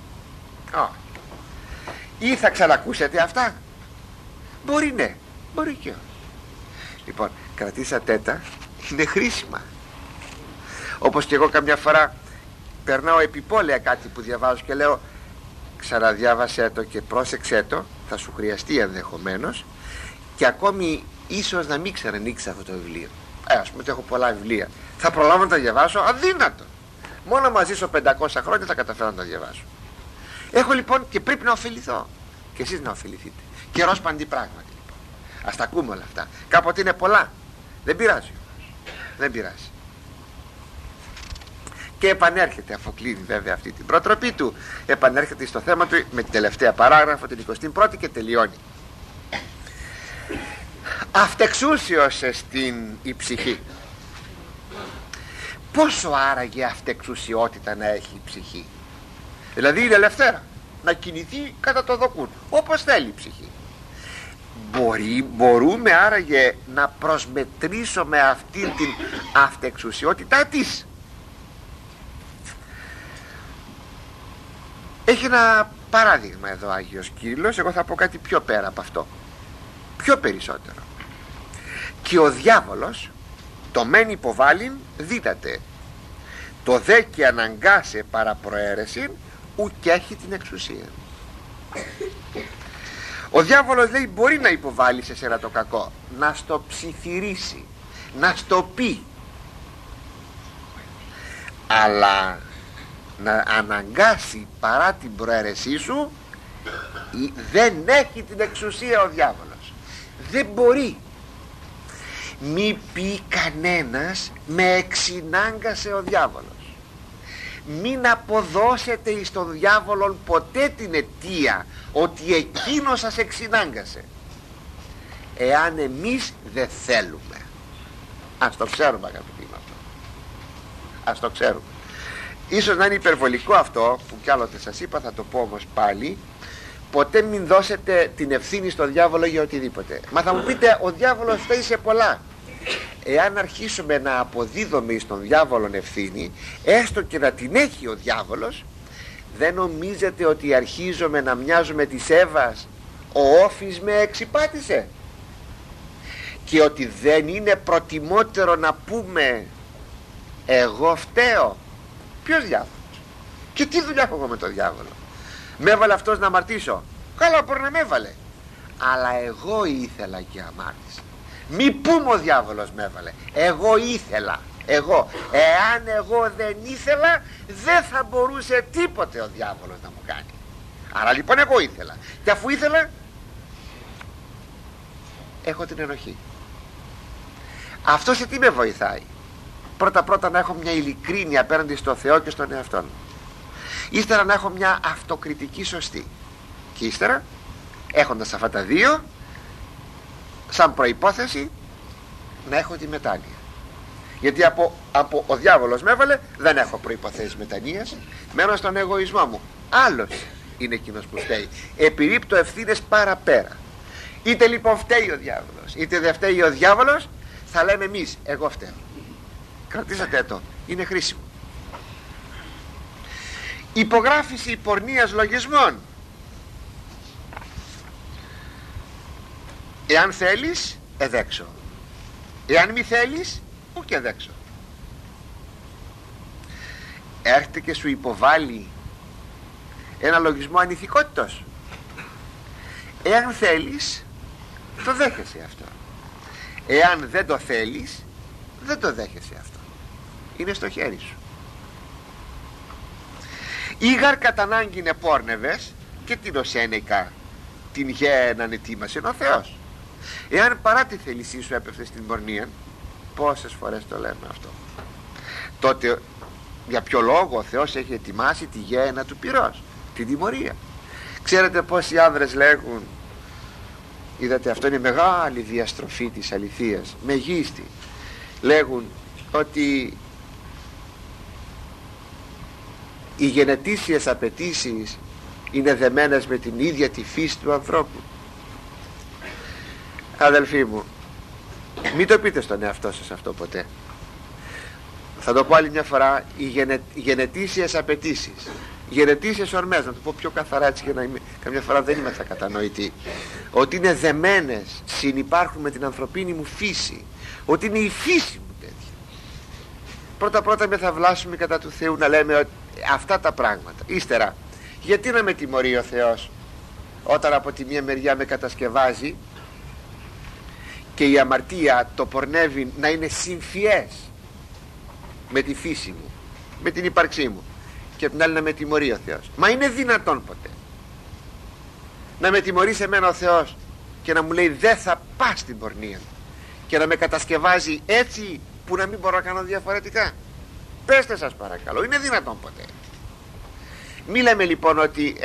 Ή θα ξανακούσετε αυτά? Μπορεί ναι, μπορεί και όχι. Λοιπόν, κρατήσατε τα, είναι χρήσιμα. Όπως και εγώ καμιά φορά περνάω επιπόλαια κάτι που διαβάζω και λέω ξαναδιάβασέ το και πρόσεξέ το, θα σου χρειαστεί ενδεχομένως, και ακόμη ίσως να μην ξανανοίξεις αυτό το βιβλίο. Ας πούμε ότι έχω πολλά βιβλία, θα προλάβω να τα διαβάσω? Αδύνατο. Μόνο μαζί ζήσω 500 χρόνια θα καταφέρω να τα διαβάσω. Έχω λοιπόν και πρέπει να ωφεληθώ και εσείς να ωφεληθείτε. Καιρός παντί πράγματι λοιπόν. Ας τα ακούμε όλα αυτά. Κάποτε είναι πολλά, δεν πειράζει, δεν πειράζει. Και επανέρχεται, αφού κλείνει βέβαια αυτή την προτροπή του, επανέρχεται στο θέμα του με την τελευταία παράγραφο, την 21η, και τελειώνει. Αυτεξούσιος στην η ψυχή. Πόσο άραγε αυτεξουσιότητα να έχει η ψυχή? Δηλαδή είναι ελευθέρα να κινηθεί κατά το δοκούν όπως θέλει η ψυχή. Μπορούμε άραγε να προσμετρήσουμε αυτήν την αυτεξουσιότητά της? Έχει ένα παράδειγμα εδώ Άγιος Κύριλλος. Εγώ θα πω κάτι πιο πέρα από αυτό, πιο περισσότερο. Και ο διάβολος το μεν υποβάλλειν δίδατε, το δε και αναγκάσε παραπροαίρεση ουκ έχει την εξουσία. Ο διάβολος λέει μπορεί να υποβάλει σε σένα το κακό, να στο ψιθυρίσει, να στο πει, αλλά να αναγκάσει παρά την προαίρεσή σου δεν έχει την εξουσία ο διάβολος. Δεν μπορεί. Μη πει κανένας με εξυνάγκασε ο διάβολος. Μην αποδώσετε εις τον διάβολον ποτέ την αιτία ότι εκείνος σας εξυνάγκασε, εάν εμείς δεν θέλουμε. Ας το ξέρουμε αγαπητοί με αυτό. Ας το ξέρουμε. Ίσως να είναι υπερβολικό αυτό που κι άλλοτε σας είπα, θα το πω όμως πάλι. Ποτέ μην δώσετε την ευθύνη στο διάβολο για οτιδήποτε. Μα θα μου πείτε, ο διάβολος φταίει σε πολλά. Εάν αρχίσουμε να αποδίδουμε στον διάβολον ευθύνη, έστω και να την έχει ο διάβολος, δεν νομίζετε ότι αρχίζουμε να μοιάζουμε της Εύας, ο Όφης με εξυπάτησε? Και ότι δεν είναι προτιμότερο να πούμε εγώ φταίω? Ποιος διάβολος? Και τι δουλειά έχω εγώ με τον διάβολο? Με έβαλε αυτός να αμαρτήσω? Καλά, μπορεί να με έβαλε, αλλά εγώ ήθελα και αμάρτησα. Μη πούμε ο διάβολος με έβαλε, εγώ ήθελα. Εάν εγώ δεν ήθελα, δεν θα μπορούσε τίποτε ο διάβολος να μου κάνει. Άρα λοιπόν εγώ ήθελα, και αφού ήθελα, έχω την ενοχή. Αυτό σε τι με βοηθάει? Πρώτα να έχω μια ειλικρίνεια απέναντι στο Θεό και στον εαυτό μου. Ύστερα να έχω μια αυτοκριτική σωστή. Και ύστερα, έχοντας αυτά τα δύο, σαν προϋπόθεση να έχω τη μετάνοια. Γιατί από ο διάβολος με έβαλε, δεν έχω προϋποθέσεις μετανοίας, μένω στον εγωισμό μου. Άλλος είναι εκείνος που φταίει. Επιρρύπτω ευθύνες παραπέρα. Είτε λοιπόν φταίει ο διάβολος, είτε δεν φταίει ο διάβολος, θα λέμε εμείς εγώ φταίω. Κρατήσατε το, είναι χρήσιμο. Υπογράφηση πορνείας λογισμών. Εάν θέλεις, εδέξω. Εάν μη θέλεις, ουκ εδέξω. Έρχεται και σου υποβάλλει ένα λογισμό ανηθικότητος. Εάν θέλεις, το δέχεσαι αυτό. Εάν δεν το θέλεις, δεν το δέχεσαι αυτό. Είναι στο χέρι σου. Ήγαρ κατά ανάγκην επόρνευες και την οσένικα την γέναν ετοίμασε ο Θεός. Εάν παρά τη θέλησή σου έπεφτε στην πορνεία, πόσες φορές το λέμε αυτό, τότε Για ποιο λόγο ο Θεός έχει ετοιμάσει τη γέενα του πυρός, την τιμωρία. Ξέρετε πόσοι άνδρες λέγουν, είδατε, αυτό είναι μεγάλη διαστροφή της αληθείας, μεγίστη, λέγουν ότι οι γενετήσιες απαιτήσεις είναι δεμένες με την ίδια τη φύση του ανθρώπου. Αδελφοί μου, μην το πείτε στον εαυτό σας αυτό ποτέ. Θα το πω άλλη μια φορά, οι γενετήσιες απαιτήσεις, γενετήσιες ορμές, να το πω πιο καθαρά έτσι, για να είμαι, καμιά φορά δεν είμαι θα κατανοητή, ότι είναι δεμένες, συνυπάρχουν με την ανθρωπίνη μου φύση, ότι είναι η φύση μου τέτοια. Πρώτα με θα βλάσουμε κατά του Θεού να λέμε αυτά τα πράγματα. Ύστερα, γιατί να με τιμωρεί ο Θεός όταν από τη μία μεριά με κατασκευάζει και η αμαρτία το πορνεύει να είναι συμφιές με τη φύση μου, με την ύπαρξή μου, και την άλλη να με τιμωρεί ο Θεός? Μα είναι δυνατόν ποτέ να με τιμωρήσει εμένα ο Θεός και να μου λέει δεν θα πας στην πορνεία, και να με κατασκευάζει έτσι που να μην μπορώ να κάνω διαφορετικά? Πέστε σας παρακαλώ, είναι δυνατόν ποτέ? Μη λέμε λοιπόν ότι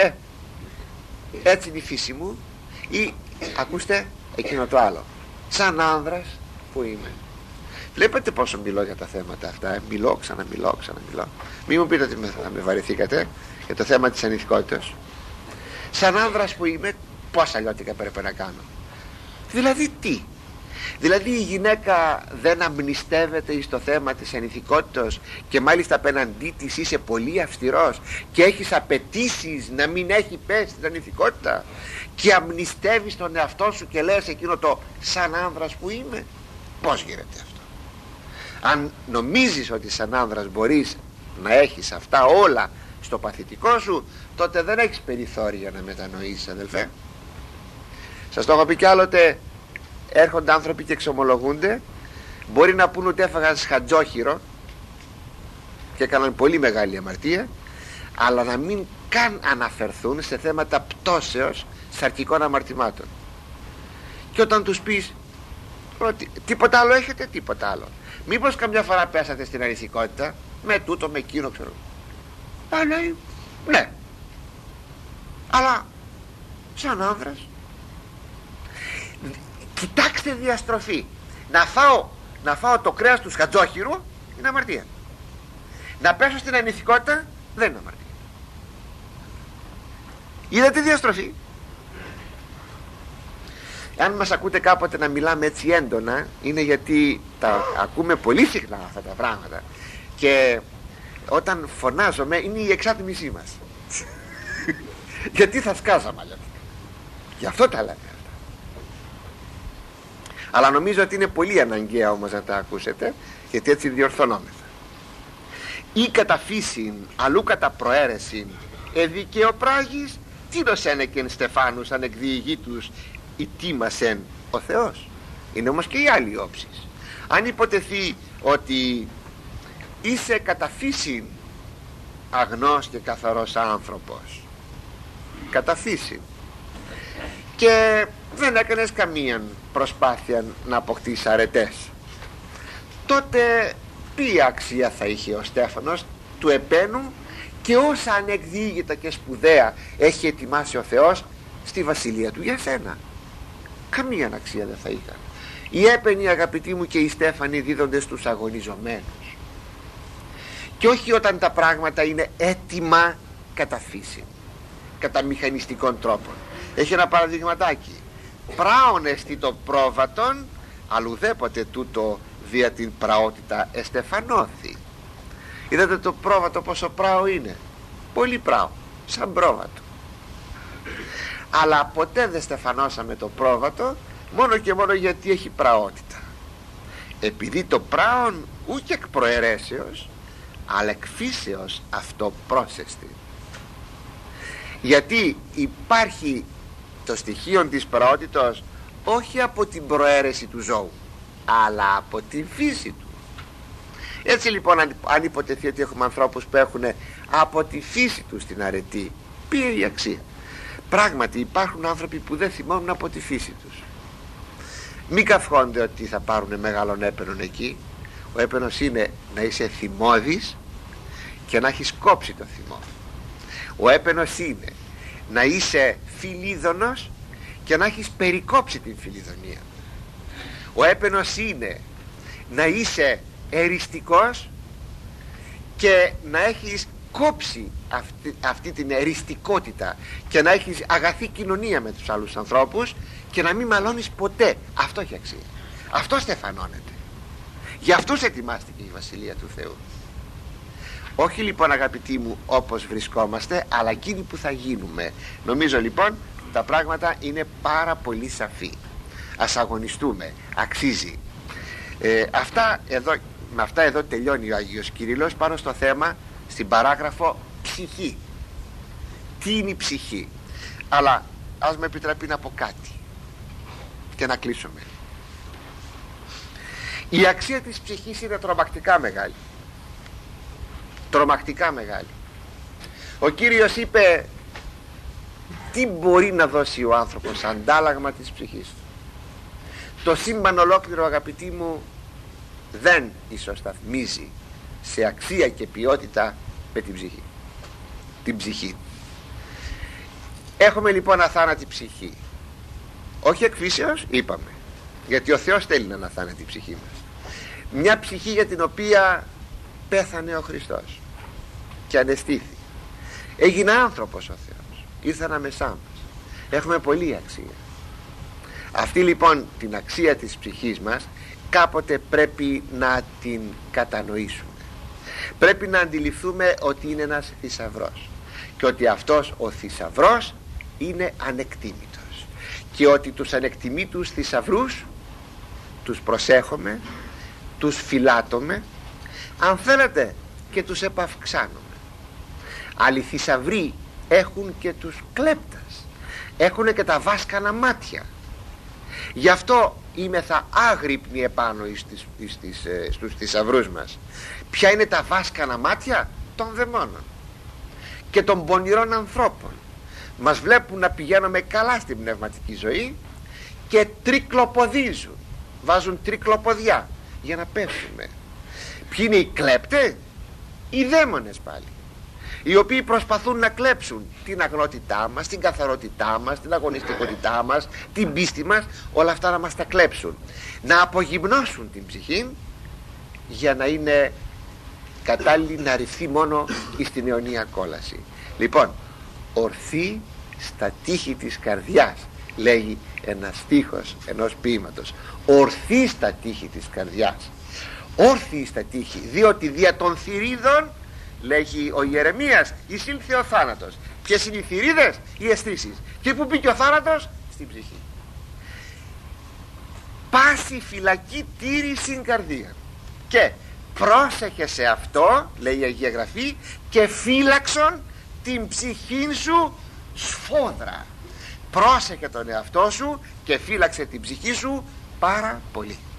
έτσι είναι η φύση μου, ή ακούστε εκείνο το άλλο, σαν άνδρας που είμαι. Βλέπετε πόσο μιλώ για τα θέματα αυτά, ξαναμιλώ. Μην μου πείτε ότι θα με βαρεθήκατε για το θέμα της ανηθικότητας. Σαν άνδρας που είμαι, πόσα αλλιώτικα πρέπει να κάνω? Δηλαδή τι? Δηλαδή η γυναίκα δεν αμνηστεύεται στο θέμα της ανηθικότητας, και μάλιστα απέναντί της είσαι πολύ αυστηρός και έχεις απαιτήσεις να μην έχει πέσει την ανηθικότητα, και αμνηστεύεις τον εαυτό σου και λες εκείνο το σαν άνδρας που είμαι? Πώς γίνεται αυτό? Αν νομίζεις ότι σαν άνδρας μπορείς να έχεις αυτά όλα στο παθητικό σου, τότε δεν έχεις περιθώρια να μετανοήσεις, αδελφέ. Σας το έχω πει κι άλλοτε, έρχονται άνθρωποι και εξομολογούνται, μπορεί να πούν ότι έφαγαν σχατζόχυρο και έκαναν πολύ μεγάλη αμαρτία, αλλά να μην καν αναφερθούν σε θέματα πτώσεως σαρκικών αμαρτημάτων. Και όταν τους πεις ότι τίποτα άλλο έχετε? Τίποτα άλλο. Μήπως καμιά φορά πέσατε στην ανηθικότητα με τούτο, με εκείνο, ξέρω? Λέει ναι, αλλά σαν άνδρας. Κοιτάξτε διαστροφή. Να φάω το κρέας του σκατζόχυρου είναι αμαρτία. Να πέσω στην ανηθικότητα δεν είναι αμαρτία. Είδατε διαστροφή? Αν μας ακούτε κάποτε να μιλάμε έτσι έντονα, είναι γιατί τα ακούμε πολύ συχνά αυτά τα πράγματα, και όταν φωνάζομαι είναι η εξάτμισή μας. Γιατί θα σκάζαμε αλλιώς. Γι' αυτό τα λέμε αυτά. Αλλά νομίζω ότι είναι πολύ αναγκαία όμως να τα ακούσετε, γιατί έτσι διορθωνόμεθα. Ή κατά φύσιν αλλού κατά προαίρεσιν εδικαιοπράγης τίνος ένεκεν Στεφάνους ανεκδιηγήτους ητήμασεν ο Θεός. Είναι όμως και η άλλη όψη. Αν υποτεθεί ότι είσαι κατά φύσιν αγνός και καθαρός άνθρωπος, κατά φύσιν, και δεν έκανες καμία προσπάθεια να αποκτήσεις αρετές, τότε ποια αξία θα είχε ο Στέφανος του επένου και όσα ανεκδίγητα και σπουδαία έχει ετοιμάσει ο Θεός στη βασιλεία του για σένα? Καμία αξία δεν θα είχαν. Οι έπαινοι, αγαπητοί μου, και οι Στέφανοι δίδονται στους αγωνιζομένους, και όχι όταν τα πράγματα είναι έτοιμα κατά φύση, κατά μηχανιστικών τρόπων. Έχει ένα παραδειγματάκι: πράον εστι το πρόβατον, αλλουδέποτε τούτο δια την πραότητα εστεφανώθη. Είδατε το πρόβατο πόσο πράο είναι? Πολύ πράο, σαν πρόβατο. Αλλά ποτέ δεν στεφανώσαμε το πρόβατο μόνο και μόνο γιατί έχει πραότητα. Επειδή το πράον ούκ εκ προαιρέσεως, αλλά εκ φύσεως αυτό πρόσεστη. Γιατί υπάρχει το στοιχείο της πραότητος όχι από την προαίρεση του ζώου, αλλά από την φύση του. Έτσι λοιπόν, αν υποτεθεί ότι έχουμε ανθρώπους που έχουν από τη φύση τους την αρετή, ποια είναι η αξία? Πράγματι υπάρχουν άνθρωποι που δεν θυμώνουν από τη φύση τους. Μην καυχόνται ότι θα πάρουν μεγάλον έπαινον εκεί. Ο έπαινος είναι να είσαι θυμώδης και να έχεις κόψει το θυμό. Ο έπαινος είναι να είσαι φιλίδωνος και να έχεις περικόψει την φιλιδονία. Ο έπαινος είναι να είσαι εριστικός και να έχεις κόψει αυτή την εριστικότητα και να έχεις αγαθή κοινωνία με τους άλλους ανθρώπους και να μην μαλώνεις ποτέ. Αυτό έχει αξία. Αυτό στεφανώνεται. Γι' αυτούς ετοιμάστηκε η Βασιλεία του Θεού. Όχι λοιπόν αγαπητοί μου όπως βρισκόμαστε, αλλά εκείνοι που θα γίνουμε. Νομίζω λοιπόν τα πράγματα είναι πάρα πολύ σαφή. Ας αγωνιστούμε, αξίζει. Με αυτά εδώ τελειώνει ο Άγιος Κύριλλος πάνω στο θέμα, στην παράγραφο ψυχή. Τι είναι η ψυχή? Αλλά ας με επιτραπεί να πω κάτι και να κλείσουμε. Η αξία της ψυχής είναι τρομακτικά μεγάλη. Τρομακτικά μεγάλη. Ο Κύριος είπε τι μπορεί να δώσει ο άνθρωπος αντάλλαγμα της ψυχής του. Το σύμπαν ολόκληρο αγαπητοί μου δεν ισοσταθμίζει σε αξία και ποιότητα με την ψυχή. Την ψυχή. Έχουμε λοιπόν αθάνατη ψυχή. Όχι εκφύσεως, είπαμε, γιατί ο Θεός θέλει να αθάνατη την ψυχή μας. Μια ψυχή για την οποία πέθανε ο Χριστός και ανεστήθη. Έγινε άνθρωπος ο Θεός, ήρθε ανάμεσά μας. Έχουμε πολλή αξία. Αυτή λοιπόν την αξία της ψυχής μας κάποτε πρέπει να την κατανοήσουμε. Πρέπει να αντιληφθούμε ότι είναι ένας θησαυρός και ότι αυτός ο θησαυρός είναι ανεκτήμητος και ότι τους ανεκτιμήτους θησαυρούς τους προσέχουμε, τους φυλάτουμε, αν θέλετε και τους επαυξάνουμε. Άλλοι θησαυροί έχουν και τους κλέπτας, έχουν και τα βάσκανα μάτια. Γι' αυτό είμεθα άγρυπνοι επάνω στους θησαυρούς μας. Ποια είναι τα βάσκανα μάτια? Των δαιμόνων και των πονηρών ανθρώπων. Μας βλέπουν να πηγαίνουμε καλά στην πνευματική ζωή και τρικλοποδίζουν, βάζουν τρικλοποδιά για να πέφτουμε. Ποιοι είναι οι κλέπτες? Οι δαίμονες πάλι, οι οποίοι προσπαθούν να κλέψουν την αγνότητά μας, την καθαρότητά μας, την αγωνιστικότητά μας, την πίστη μας, όλα αυτά να μας τα κλέψουν, να απογυμνώσουν την ψυχή για να είναι κατάλληλη να ρυφθεί μόνο στην αιωνία κόλαση. Λοιπόν, ορθή στα τείχη της καρδιάς, λέγει ένας στίχος ενός ποίηματος. Ορθή στα τείχη της καρδιάς, όρθιοι στα τείχη, διότι δια των θηρίδων, λέγει ο Ιερεμίας, εισήλθε ο θάνατος. Ποιες είναι οι θηρίδες? Οι αισθήσεις. Και πού μπήκε ο θάνατος? Στην ψυχή. Πάση φυλακή τήρησιν καρδία. Και πρόσεχε σε αυτό, λέει η Αγία Γραφή, και φύλαξον την ψυχή σου σφόδρα. Πρόσεχε τον εαυτό σου και φύλαξε την ψυχή σου πάρα πολύ.